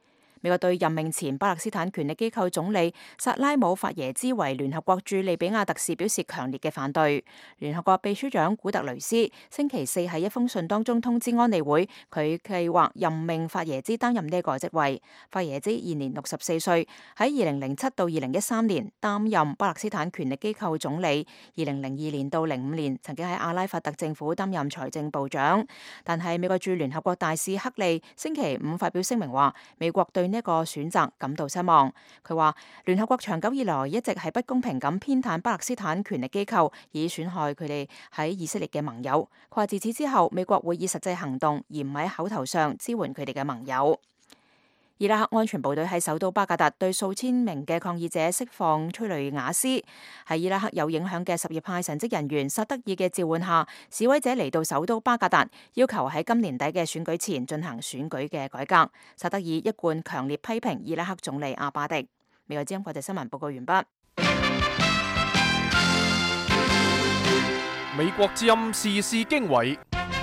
美國對任命前巴勒斯坦權力機構總理薩拉姆法耶茲為聯合國駐利比亞特使表示強烈嘅反對。聯合國秘書長古特雷斯星期四喺一封信當中通知安理會，佢計劃任命法耶茲擔任呢個職位。法耶茲現年六十四歲，喺二零零七到二零一三年擔任巴勒斯坦權力機構總理，二零零二年到零五年曾經喺阿拉法特政府擔任財政部長。但係美國駐聯合國大使克利星期五發表聲明話，美國對呢個選擇感到失望。佢話聯合國長久以來一直係不公平咁偏袒巴勒斯坦權力機構，以損害佢哋喺以色列嘅盟友。佢話自此之後，美國會以實際行動而唔喺口頭上支援佢哋嘅盟友。伊拉克安全部隊喺首都巴格達對數千名嘅抗議者釋放催淚瓦斯。喺伊拉克有影響嘅什葉派神職人員薩德爾嘅召喚下，示威者嚟到首都巴格達，要求喺今年底嘅選舉前進行選舉嘅改革。薩德爾一貫強烈批評伊拉克總理阿巴迪。美國之音國際新聞報告完畢。 美國之音時事經緯。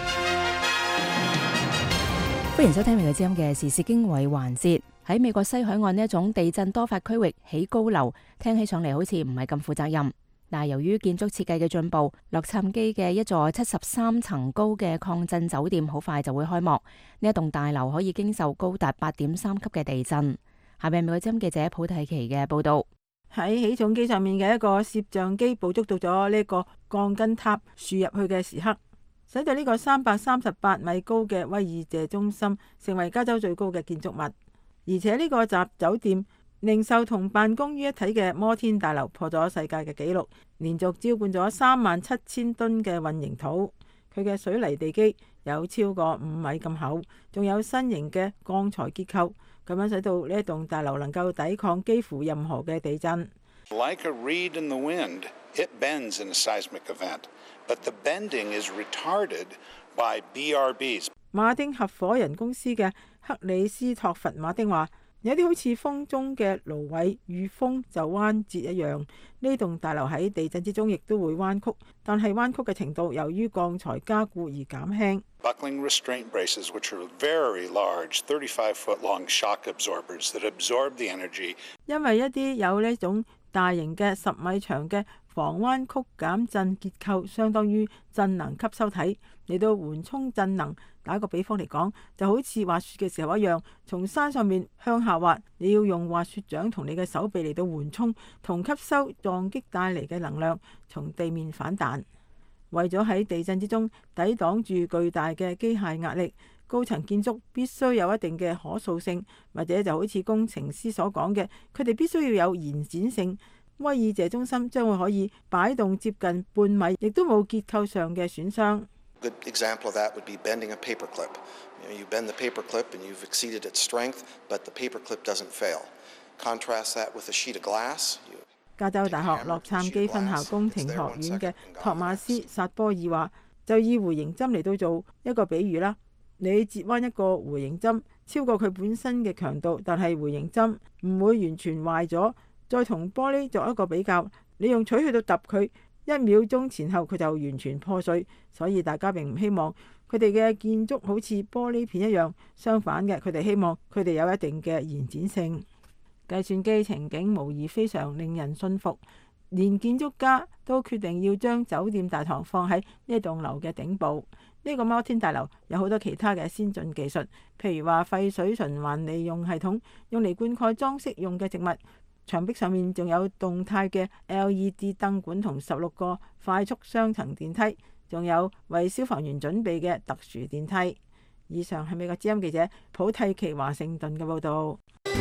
歡迎收聽美國之音嘅時事經緯環節。喺美國西海岸呢一種地震多發區域起高樓，聽起上嚟好似唔係咁負責任。但係由於建築設計嘅進步，洛杉磯嘅一座七十三層高嘅抗震酒店好快就會開幕。呢一棟大樓可以經受高達八點三級嘅地震。下面美國之音記者普蒂奇嘅報道。 喺起重機上面嘅一個攝像機捕捉到咗呢個鋼筋塔豎入去嘅時刻，使到呢個三百三十八米高嘅威爾謝中心成為加州最高嘅建築物。而且呢個集酒店、零售同辦公於一體嘅摩天大樓破咗世界嘅紀錄，連續澆灌咗三萬七千噸嘅混凝土。佢嘅水泥地基有超過五米咁厚，仲有新型嘅鋼材結構，咁樣使到呢一棟大樓能夠抵抗幾乎任何嘅地震。 Like a reed in the wind, it bends in a seismic event, but the bending is retarded by B R Bs. 馬丁合夥人公司嘅克里斯托弗馬丁話：有啲好似風中嘅蘆葦遇風就彎折一樣，呢棟大樓喺地震之中亦都會彎曲，但係彎曲嘅程度由於鋼材加固而減輕。 Buckling restraint braces, which are very large, thirty-five foot long shock absorbers that absorb the energy. 因為一啲有呢種大型嘅十米長嘅防彎曲減震結構，相當於震能吸收體嚟到緩衝震能。打個比方嚟講，就好似滑雪嘅時候一樣，從山上面向下滑，你要用滑雪杖同你嘅手臂嚟到緩衝同吸收撞擊帶嚟嘅能量，從地面反彈。為咗喺地震之中抵擋住巨大嘅機械壓力，高層建築必須有一定嘅可塑性，或者就好似工程師所講嘅，佢哋必須要有延展性。威爾謝中心將會可以擺動接近半米，亦都冇結構上嘅損傷。 Good example of that would be bending a paperclip. You know, you bend the paperclip and you've exceeded its strength, but the paperclip doesn't fail. Contrast that with a sheet of glass. 加州大學洛杉磯分校工程學院嘅托馬斯薩波爾話，就以回形針嚟到做一個比喻啦。你折彎一個回形針，超過佢本身嘅強度，但係回形針唔會完全壞咗。再同玻璃作一個比較，你用錘去到揼佢，一秒鐘前後佢就完全破碎。所以大家並唔希望佢哋嘅建築好似玻璃片一樣，相反嘅，佢哋希望佢哋有一定嘅延展性。計算機情景無疑非常令人信服，連建築家都決定要將酒店大堂放喺呢棟樓嘅頂部。呢個摩天大樓有好多其他嘅先進技術，譬如話廢水循環利用系統，用嚟灌溉裝飾用嘅植物。牆壁上面仲有動態嘅 L E D 燈管同十六個快速雙層電梯，仲有為消防員準備嘅特殊電梯。以上係美國之音記者普蒂奇華盛頓嘅報道。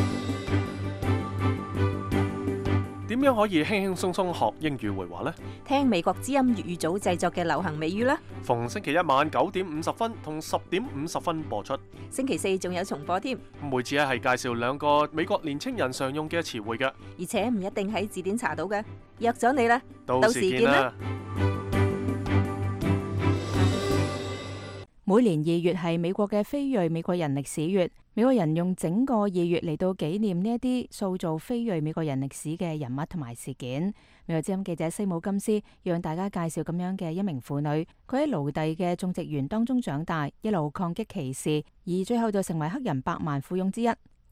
點樣可以輕輕鬆鬆學英語會話呢？ 聽美國之音粵語組製作嘅流行美語啦。 逢星期一晚九點五十分同十點五十分播出。 星期四仲有重播添。 每次咧係介紹兩個美國年青人常用嘅詞彙嘅， 而且唔一定喺字典查到嘅。約咗你啦， 到時見啦。 每年二月係美國嘅非裔美國人歷史月，美國人用整個二月嚟到紀念呢一啲塑造非裔美國人歷史嘅人物同埋事件。美國之音記者西姆金斯要向大家介紹咁樣嘅一名婦女，佢喺奴隸嘅種植園當中長大，一路抗擊歧視，而最後就成為黑人百萬富翁之一。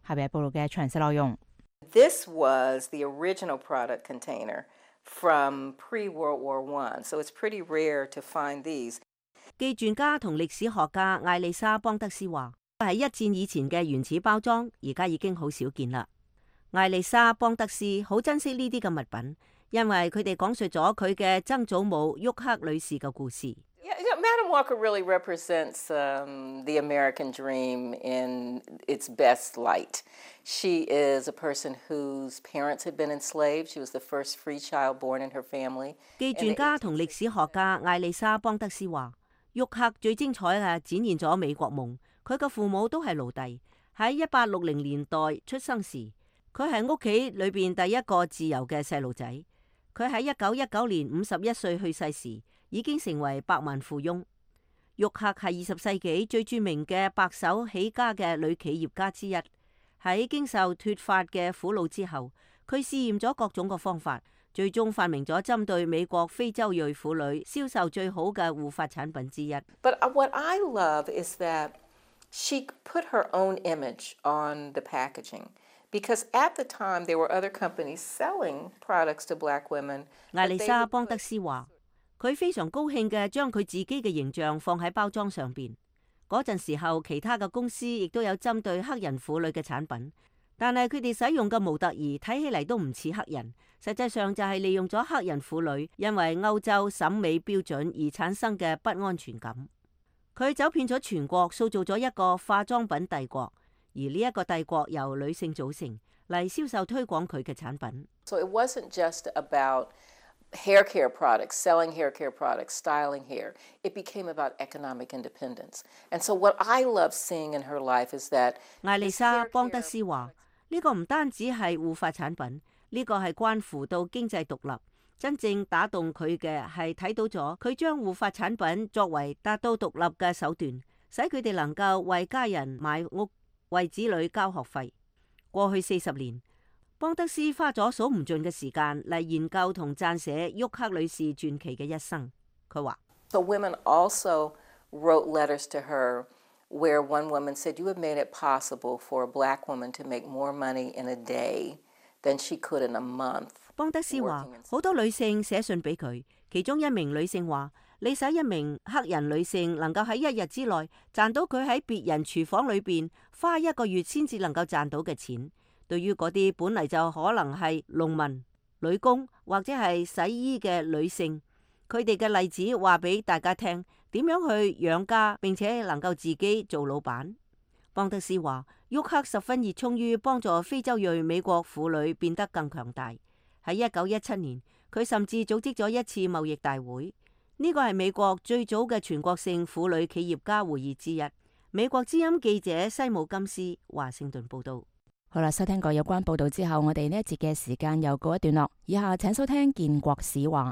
下邊係報道嘅詳細內容。 This was the original product container from pre-World War One, so it's pretty rare to find these. 記傳家同歷史學家艾麗莎邦德斯話：係一戰以前嘅原始包裝，而家已經好少見啦。艾麗莎邦德斯好珍惜呢啲嘅物品，因為佢哋講述咗佢嘅曾祖母沃克女士嘅故事。 Yeah, Madam Walker really represents um, the American dream in its best light. She is a person whose parents had been enslaved. She was the first free child born in her family. 記傳家同歷史學家艾麗莎邦德斯話：沃克最精彩嘅展現咗美國夢。佢嘅父母都係奴隸，喺一八六零年代出生時，佢係屋企裏邊第一個自由嘅細路仔。佢喺一九一九年五十一歲去世時，已經成為百萬富翁。沃克係二十世紀最著名嘅白手起家嘅女企業家之一。喺經受脫髮嘅苦惱之後，佢試驗咗各種嘅方法，最終發明咗針對美國非洲裔婦女銷售最好嘅護髮產品之一。 But what I love is that she put her own image on the packaging. Because at the time there were other companies selling products to black women. 艾麗莎邦德斯話：佢非常高興嘅將佢自己嘅形象放喺包裝上邊。嗰陣時候，其他嘅公司亦都有針對黑人婦女嘅產品，但係佢哋使用嘅模特兒睇起嚟都唔似黑人，實際上就係利用咗黑人婦女因為歐洲審美標準而產生嘅不安全感。佢走遍咗全國，塑造咗一個化妝品帝國。而呢一個帝國由女性組成，嚟銷售推廣佢嘅產品。 So it wasn't just about hair care products, selling hair care products, styling hair. It became about economic independence. And so what I love seeing in her life is that 艾麗莎邦德斯話：呢個唔單止係護髮產品，呢個係關乎到經濟獨立。真正打動佢嘅係睇到咗佢將護髮產品作為達到獨立嘅手段，使佢哋能夠為家人買屋，為子女交學費。過去四十年，邦德斯花咗數唔盡嘅時間嚟研究同撰寫沃克女士傳奇嘅一生。佢話 The women also wrote letters to her where one woman said, "You have made it possible for a black woman to make more money in a day than she could in a month." 邦德斯話好多女性寫信俾佢，其中一名女性話：你使一名黑人女性能夠喺一日之內賺到佢喺別人廚房裏邊花一個月先至能夠賺到嘅錢，對於嗰啲本嚟就可能係農民、女工或者係洗衣嘅女性，佢哋嘅例子話俾大家聽點樣去養家並且能夠自己做老闆。邦德斯話沃克十分熱衷於幫助非洲裔美國婦女變得更強大。喺一九一七年，佢甚至組織咗一次貿易大會。呢個係美國最早嘅全國性婦女企業家會議之一。美國之音記者西姆金斯華盛頓報道。 好啦，收聽過有關報道之後，我哋呢一節嘅時間又告一段落。以下請收聽建國史話。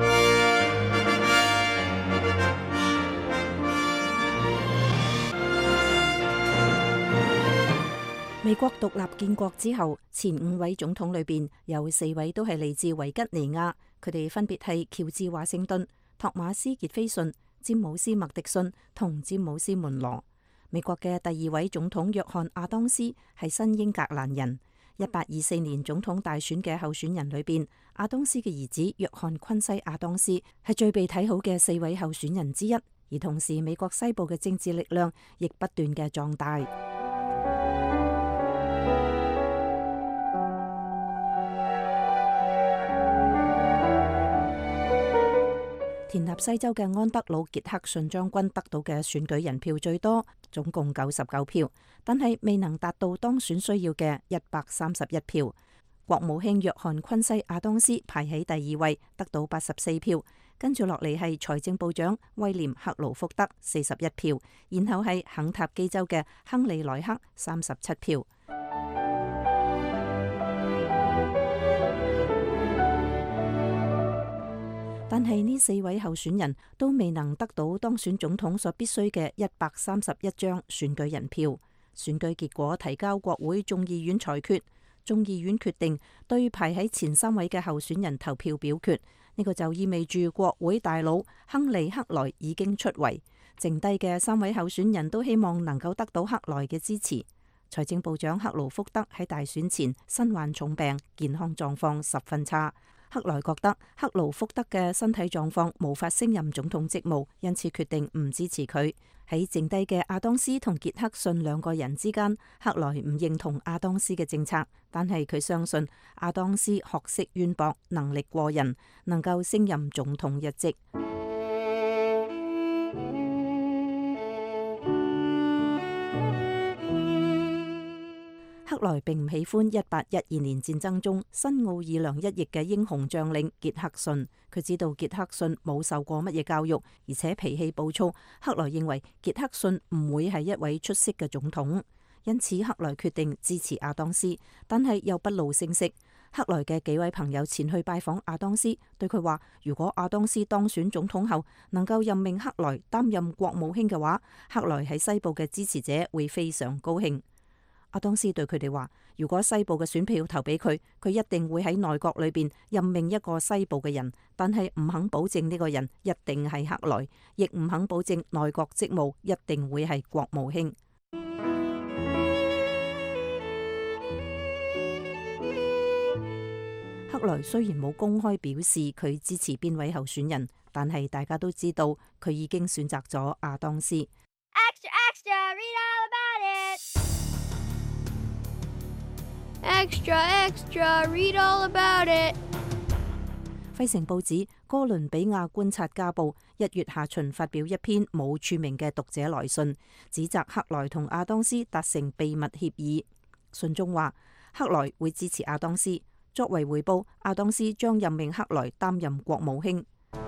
美國獨立建國之後，前五位總統裏邊有四位都係嚟自維吉尼亞，佢哋分別係喬治華盛頓、托馬斯傑菲遜、詹姆斯麥迪遜同詹姆斯門羅。美國嘅第二位總統約翰亞當斯係新英格蘭人。一八二四年總統大選嘅候選人裏邊，亞當斯嘅兒子約翰昆西亞當斯係最被睇好嘅四位候選人之一。而同時，美國西部嘅政治力量亦不斷嘅壯大。田納西州嘅安德魯傑克遜將軍得到嘅選舉人票最多，總共九十九票，但係未能達到當選需要嘅一百三十一票。國務卿約翰昆西亞當斯排喺第二位，得到八十四票，跟住落嚟係財政部長威廉克勞福德四十一票，然後係肯塔基州嘅亨利萊克三十七票。但係呢四位候選人都未能得到當選總統所必須嘅一百三十一張選舉人票。選舉結果提交國會眾議院裁決，眾議院決定對排喺前三位嘅候選人投票表決。呢個就意味住國會大佬亨利克萊已經出圍，剩低嘅三位候選人都希望能夠得到克萊嘅支持。 財政部長克勞福德喺大選前身患重病，健康狀況十分差。克萊覺得克勞福德嘅身體狀況無法升任總統職務，因此決定唔支持佢。喺剩低嘅亞當斯同傑克遜兩個人之間，克萊唔認同亞當斯嘅政策，但係佢相信亞當斯學識淵博，能力過人，能夠升任總統一職。克萊並唔喜歡一八一二年戰爭中新奧爾良一役嘅英雄將領傑克遜。佢知道傑克遜冇受過乜嘢教育，而且脾氣暴躁。克萊認為傑克遜唔會係一位出色嘅總統，因此克萊決定支持亞當斯，但係又不露聲色。克萊嘅幾位朋友前去拜訪亞當斯，對佢話：如果亞當斯當選總統後能夠任命克萊擔任國務卿嘅話，克萊喺西部嘅支持者會非常高興。亞當斯對佢哋話：如果西部嘅選票投俾佢，佢一定會喺內閣裏邊任命一個西部嘅人，但係唔肯保證呢個人一定係克萊，亦唔肯保證內閣職務一定會係國務卿。克萊雖然冇公開表示佢支持邊位候選人，但係大家都知道佢已經選擇咗亞當斯。 Extra, extra, read all about it. Extra, extra, read all about it. 費城報紙《哥倫比亞觀察家報》一月下旬發表一篇冇署名嘅讀者來信，指責克萊同亞當斯達成秘密協議。信中話，克萊會支持亞當斯，作為回報，亞當斯將任命克萊擔任國務卿。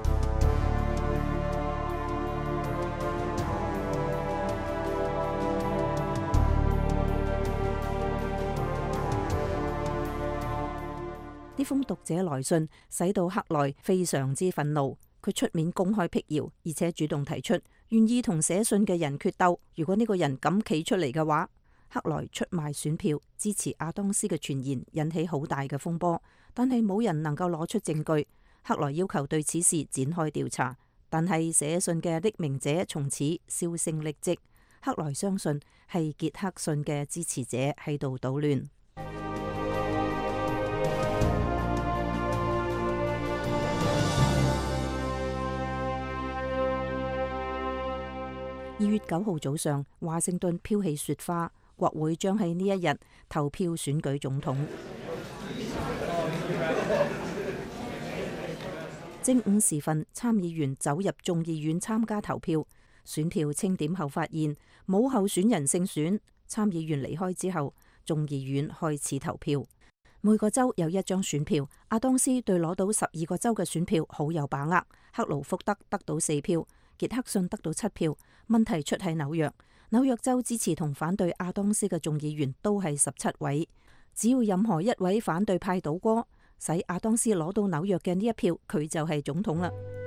呢封讀者來信使到克萊非常之憤怒，佢出面公開闢謠，而且主動提出願意同寫信嘅人決鬥。如果呢個人敢企出嚟嘅話，克萊出賣選票支持亞當斯嘅傳言引起好大嘅風波，但係冇人能夠攞出證據。克萊要求對此事展開調查，但係寫信嘅匿名者從此銷聲匿跡。克萊相信係傑克遜嘅支持者喺度搗亂。二月九號早上，華盛頓飄起雪花，國會將喺呢一日投票選舉總統。正午時分，參議員走入眾議院參加投票，選票清點後發現冇候選人勝選。參議員離開之後，眾議院開始投票。每個州有一張選票，亞當斯對攞到十二個州嘅選票好有把握，克勞福德得到四票，傑克遜得到七票。問題出喺紐約，紐約州支持同反對亞當斯嘅眾議員都係十七位，只要任何一位反對派倒戈，使亞當斯攞到紐約嘅呢一票，佢就係總統啦。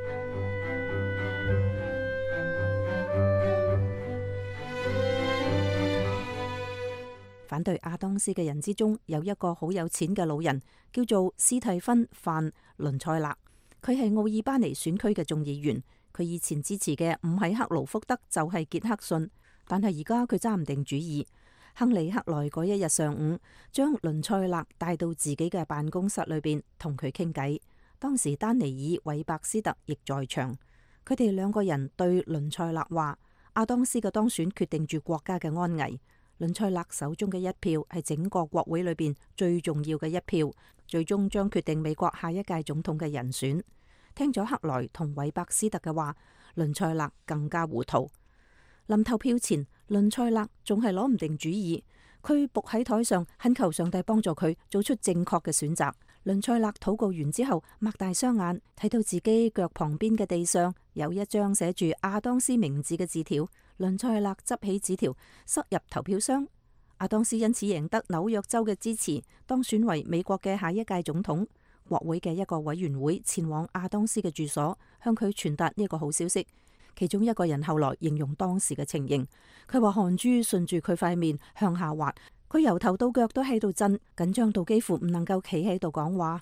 反對亞當斯嘅人之中，有一個好有錢嘅老人，叫做斯蒂芬范倫塞勒，佢係奧爾巴尼選區嘅眾議員。佢以前支持嘅唔係克勞福德，就係傑克遜，但係而家佢揸唔定主意。亨利克萊嗰一日上午，將倫塞勒帶到自己嘅辦公室裏邊同佢傾偈。當時丹尼爾韋伯斯特亦在場，佢哋兩個人對倫塞勒話：亞當斯嘅當選決定住國家嘅安危。倫塞勒手中嘅一票係整個國會裏邊最重要嘅一票，最終將決定美國下一屆總統嘅人選。聽咗克萊同韋伯斯特嘅話，倫塞勒更加糊塗。臨投票前，倫塞勒仲係攞唔定主意，佢伏喺台上懇求上帝幫助佢做出正確嘅選擇。倫塞勒禱告完之後，擘大雙眼睇到自己腳旁邊嘅地上有一張寫住亞當斯名字嘅字條，倫塞勒執起紙條塞入投票箱。亞當斯因此贏得紐約州嘅支持，當選為美國嘅下一屆總統。國會嘅一個委員會前往亞當斯嘅住所，向佢傳達呢個好消息。其中一個人後來形容當時嘅情形，佢話汗珠順住佢塊面向下滑，佢由頭到腳都喺度震，緊張到幾乎唔能夠企喺度講話。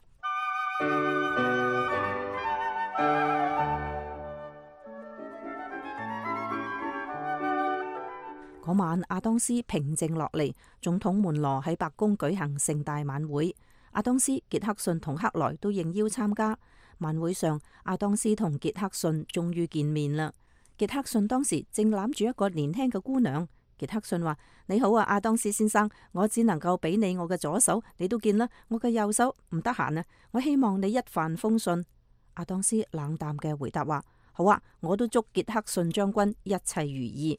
嗰晚亞當斯平靜落嚟，總統門羅喺白宮舉行盛大晚會，亞當斯、傑克遜同克萊都應邀參加。晚會上，亞當斯同傑克遜終於見面啦。傑克遜當時正攬住一個年輕嘅姑娘。傑克遜話：你好啊，亞當斯先生，我只能夠俾你我嘅左手，你都見啦，我嘅右手唔得閒啊，我希望你一帆風順。亞當斯冷淡嘅回答話：好啊，我都祝傑克遜將軍一切如意。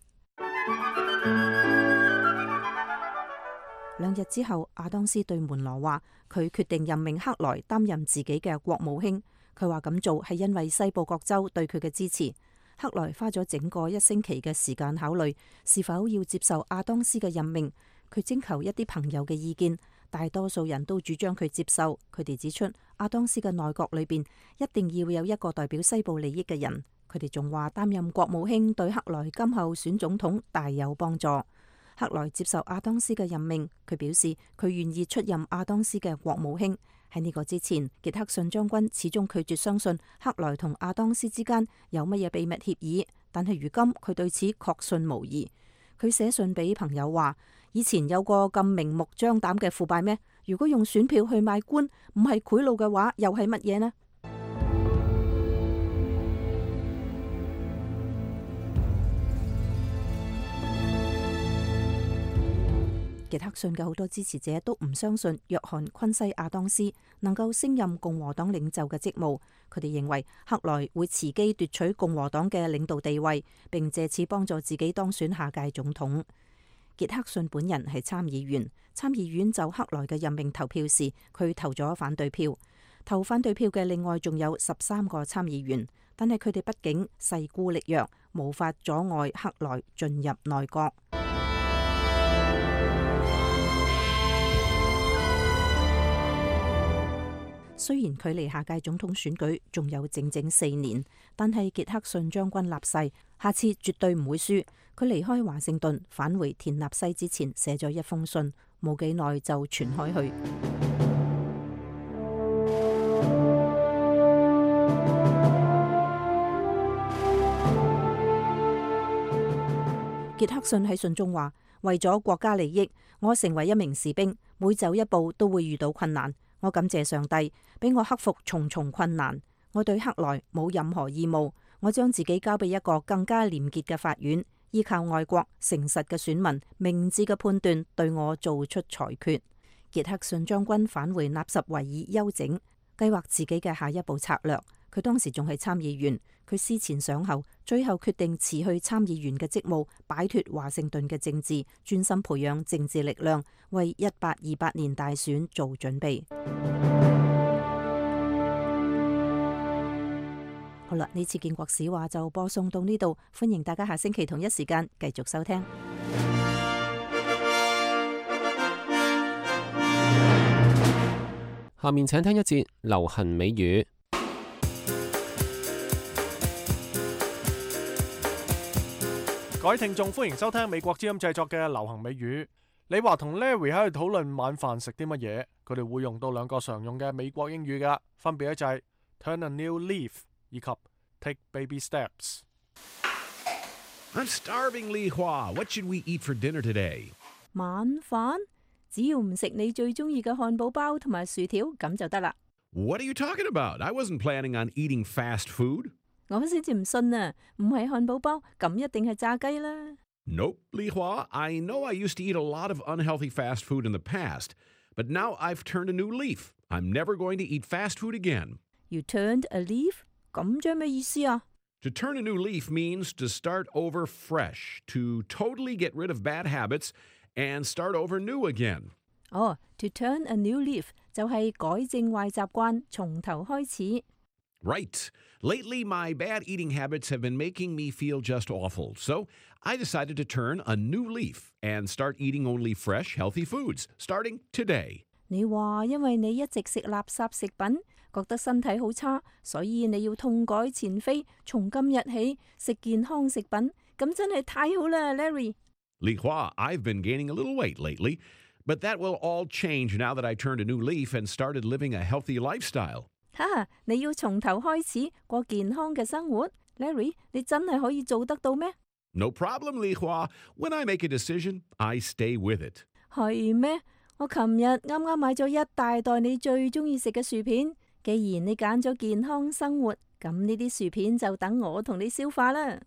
兩日之後，亞當斯對門羅話：佢決定任命克萊擔任自己嘅國務卿。佢話咁做係因為西部各州對佢嘅支持。克萊花咗整個一星期嘅時間考慮是否要接受亞當斯嘅任命。佢徵求一啲朋友嘅意見，大多數人都主張佢接受。佢哋指出，亞當斯嘅內閣裏邊一定要有一個代表西部利益嘅人。佢哋仲話擔任國務卿對克萊今後選總統大有幫助。克萊接受亞當斯嘅任命，佢表示佢願意出任亞當斯嘅國務卿。喺呢個之前，傑克遜將軍始終拒絕相信克萊同亞當斯之間有乜嘢秘密協議，但係如今佢對此確信無疑。佢寫信俾朋友話：以前有個咁明目張膽嘅腐敗咩？如果用選票去買官，唔係賄賂嘅話，又係乜嘢呢？傑克遜嘅好多支持者都唔相信約翰昆西亞當斯能夠升任共和黨領袖嘅職務。佢哋認為克萊會伺機奪取共和黨嘅領導地位，並借此幫助自己當選下屆總統。傑克遜本人係參議員，參議院就克萊嘅任命投票時，佢投咗反對票。投反對票嘅另外仲有十三個參議員，但係佢哋畢竟勢孤力弱，無法阻礙克萊進入內閣。雖然距離下屆總統選舉仲有整整四年，但係傑克遜將軍立誓，下次絕對唔會輸。佢離開華盛頓返回田納西之前，寫咗一封信，冇幾耐就傳開去。傑克遜喺信中話：為咗國家利益，我成為一名士兵，每走一步都會遇到困難。我感謝上帝俾我克服重重困難。我對克萊冇任何義務，我將自己交俾一個更加廉潔嘅法院，依靠愛國誠實嘅選民明智嘅判斷對我做出裁決。傑克遜將軍返回納什維爾休整，計劃自己嘅下一步策略。佢當時仲係參議員，佢思前想後，最後決定辭去參議員嘅職務，擺脫華盛頓嘅政治，專心培養政治力量，為一八二八年大選做準備。好啦，呢次建國史話就播送到呢度，歡迎大家下星期同一時間繼續收聽。 下面請聽一節流行美語。 各位聽眾，歡迎收聽美國之音製作嘅流行美語。你話同 Larry 喺度討論晚飯食啲乜嘢，佢哋會用到兩個常用嘅美國英語噶，分別咧就係 turn a new leaf 以及 take baby steps。 I'm starving, Li Hua. What should we eat for dinner today? 晚飯只要唔食你最中意嘅漢堡包同埋薯條咁就得啦。 What are you talking about? I wasn't planning on eating fast food. 我先至唔信啊！唔係漢堡包，咁一定係炸雞啦。 Nope, Li Hua. I know I used to eat a lot of unhealthy fast food in the past, but now I've turned a new leaf. I'm never going to eat fast food again. You turned a leaf? 咁即係咩意思啊？ To turn a new leaf means to start over fresh, to totally get rid of bad habits and start over new again. 哦、oh, to turn a new leaf 就係改正壞習慣，從頭開始。 Right. Lately, my bad eating habits have been making me feel just awful. So I decided to turn a new leaf and start eating only fresh, healthy foods, starting today. 你話因為你一直食垃圾食品，覺得身體好差，所以你要痛改前非，從今日起食健康食品，咁真係太好啦 ，Larry。 Li Hua, I've been gaining a little weight lately, but that will all change now that I turned a new leaf and started living a healthy lifestyle. 哈！你要從頭開始過健康嘅生活 ，Larry，你真係可以做得到咩 No problem, Li Hua. When I make a decision, I stay with it. 係咩？我琴日啱啱買咗一大袋你最中意食嘅薯片。既然你揀咗健康生活，咁呢啲薯片就等我同你消化啦。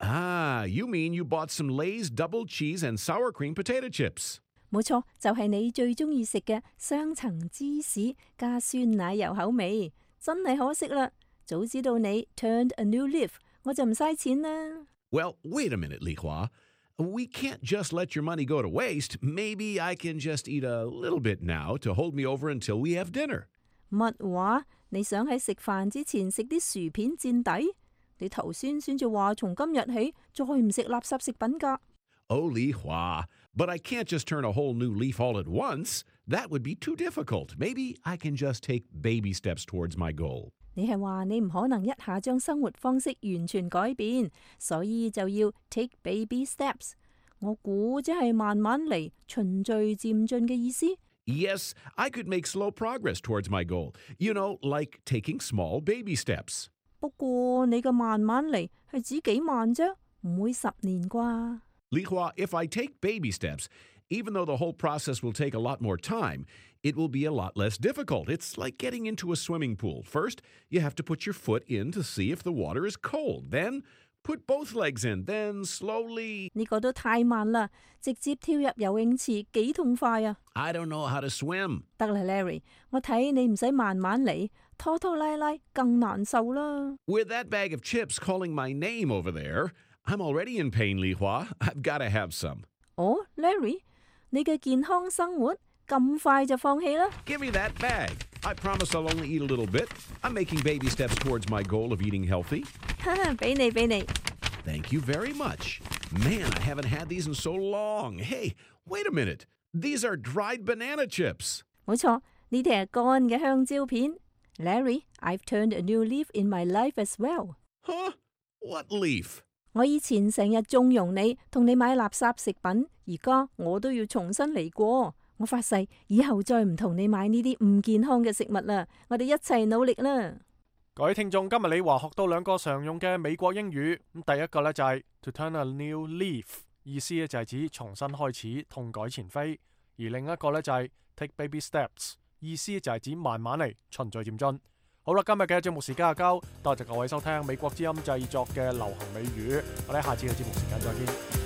Ah, you mean you bought some Lay's double cheese and sour cream potato chips? 冇錯，就係你最中意食嘅雙層芝士加酸奶油口味。真係可惜啦，早知道你 turned a new leaf， 我就唔嘥錢啦。 Well, wait a minute, Li Hua. We can't just let your money go to waste. Maybe I can just eat a little bit now to hold me over until we have dinner. 乜話？你想喺食飯之前食啲薯片墊底？你頭先先至話從今日起再唔食垃圾食品㗎。 Oh, Li Hua, but I can't just turn a whole new leaf all at once. That would be too difficult. Maybe I can just take baby steps towards my goal. 你係話你唔可能一下將生活方式完全改變，所以就要 take baby steps。我估即係慢慢嚟，循序漸進嘅意思。 Yes, I could make slow progress towards my goal. You know, like taking small baby steps. 不過你嘅慢慢嚟係指幾慢啫，唔會十年啩。 Li Hua, if I take baby steps, even though the whole process will take a lot more time, it will be a lot less difficult. It's like getting into a swimming pool. First, you have to put your foot in to see if the water is cold. Then, put both legs in. Then, slowly... 呢個都太慢啦，直接跳入游泳池幾痛快啊 I don't know how to swim. 得啦 Larry， 我睇你唔使慢慢嚟，拖拖拉拉更難受啦。 With that bag of chips calling my name over there, I'm already in pain, Li Hua. I've got to have some. 哦 Larry， 你嘅健康生活咁快就放棄啦 Give me that bag. I promise I'll only eat a little bit. I'm making baby steps towards my goal of eating healthy. 俾你俾你 Thank you very much. Man, I haven't had these in so long. Hey, wait a minute. These are dried banana chips. 冇錯，呢啲係乾嘅香蕉片。Larry, I've turned a new leaf in my life as well. Huh? What leaf? 我以前成日縱容你，同你買垃圾食品，而家我都要重新嚟過。我發誓，以後再唔同你買呢啲唔健康嘅食物啦。我哋一齊努力啦！ 各位聽眾，今日李華學到兩個常用嘅美國英語。咁第一個呢，就係 to turn a new leaf， 意思呢就係指重新開始，痛改前非；而另一個呢，就係 take baby steps， 意思就係指慢慢嚟，循序漸進。好啦，今日嘅節目時間就夠，多謝各位收聽美國之音製作嘅流行美語。我哋下次嘅節目時間再見。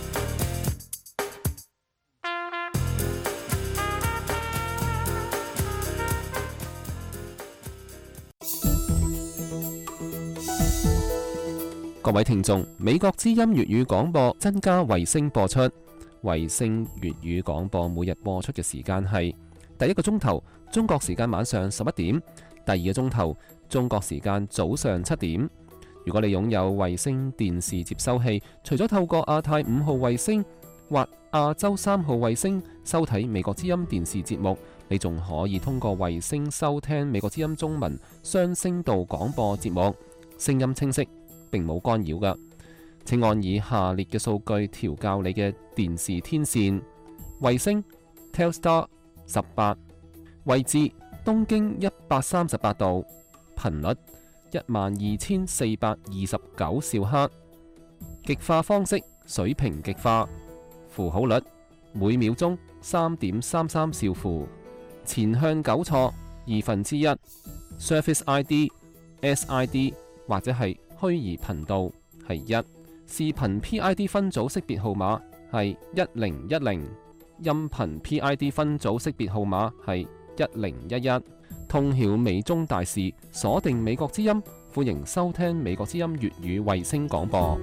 各位聽眾，美國之音粵語廣播增加衛星播出。衛星粵語廣播每日播出嘅時間係第一個鐘頭中國時間晚上十一點，第二個鐘頭中國時間早上七點。如果你擁有衛星電視接收器，除咗透過亞太五號衛星或亞洲三號衛星收睇美國之音電視節目，你仲可以通過衛星收聽美國之音中文雙聲道廣播節目，聲音清晰，並冇干擾㗎。請按以下列嘅數據調校你嘅電視天線：衛星 Telstar 十八，位置東經一百三十八度，頻率一萬二千四百二十九兆赫，極化方式水平極化，符號率每秒鐘三點三三兆符，前向糾錯二分之一 ，Service I D、S I D 或者係虛擬頻道係一，視頻 P I D 分組識別號碼係一零一零，音頻 P I D 分組識別號碼係一零一一。通曉美中大事，鎖定美國之音，歡迎收聽美國之音粵語衛星廣播。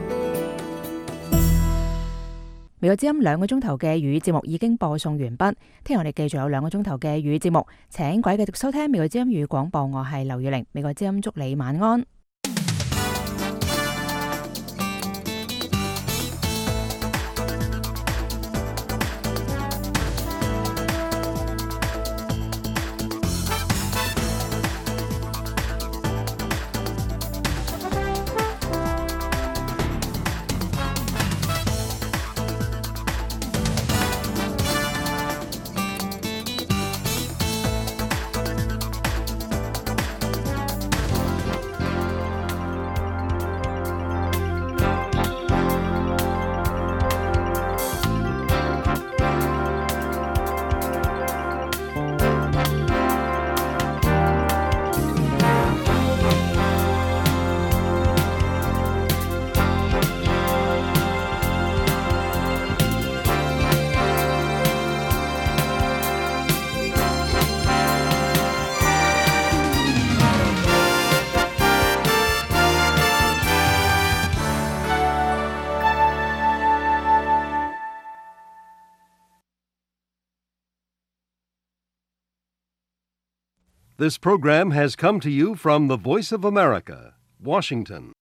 美國之音兩個鐘頭嘅粵語節目已經播送完畢，聽日我哋繼續有兩個鐘頭嘅粵語節目，請各位繼續收聽美國之音粵語廣播，我係劉月玲，美國之音祝你晚安。 This program has come to you from the Voice of America, Washington.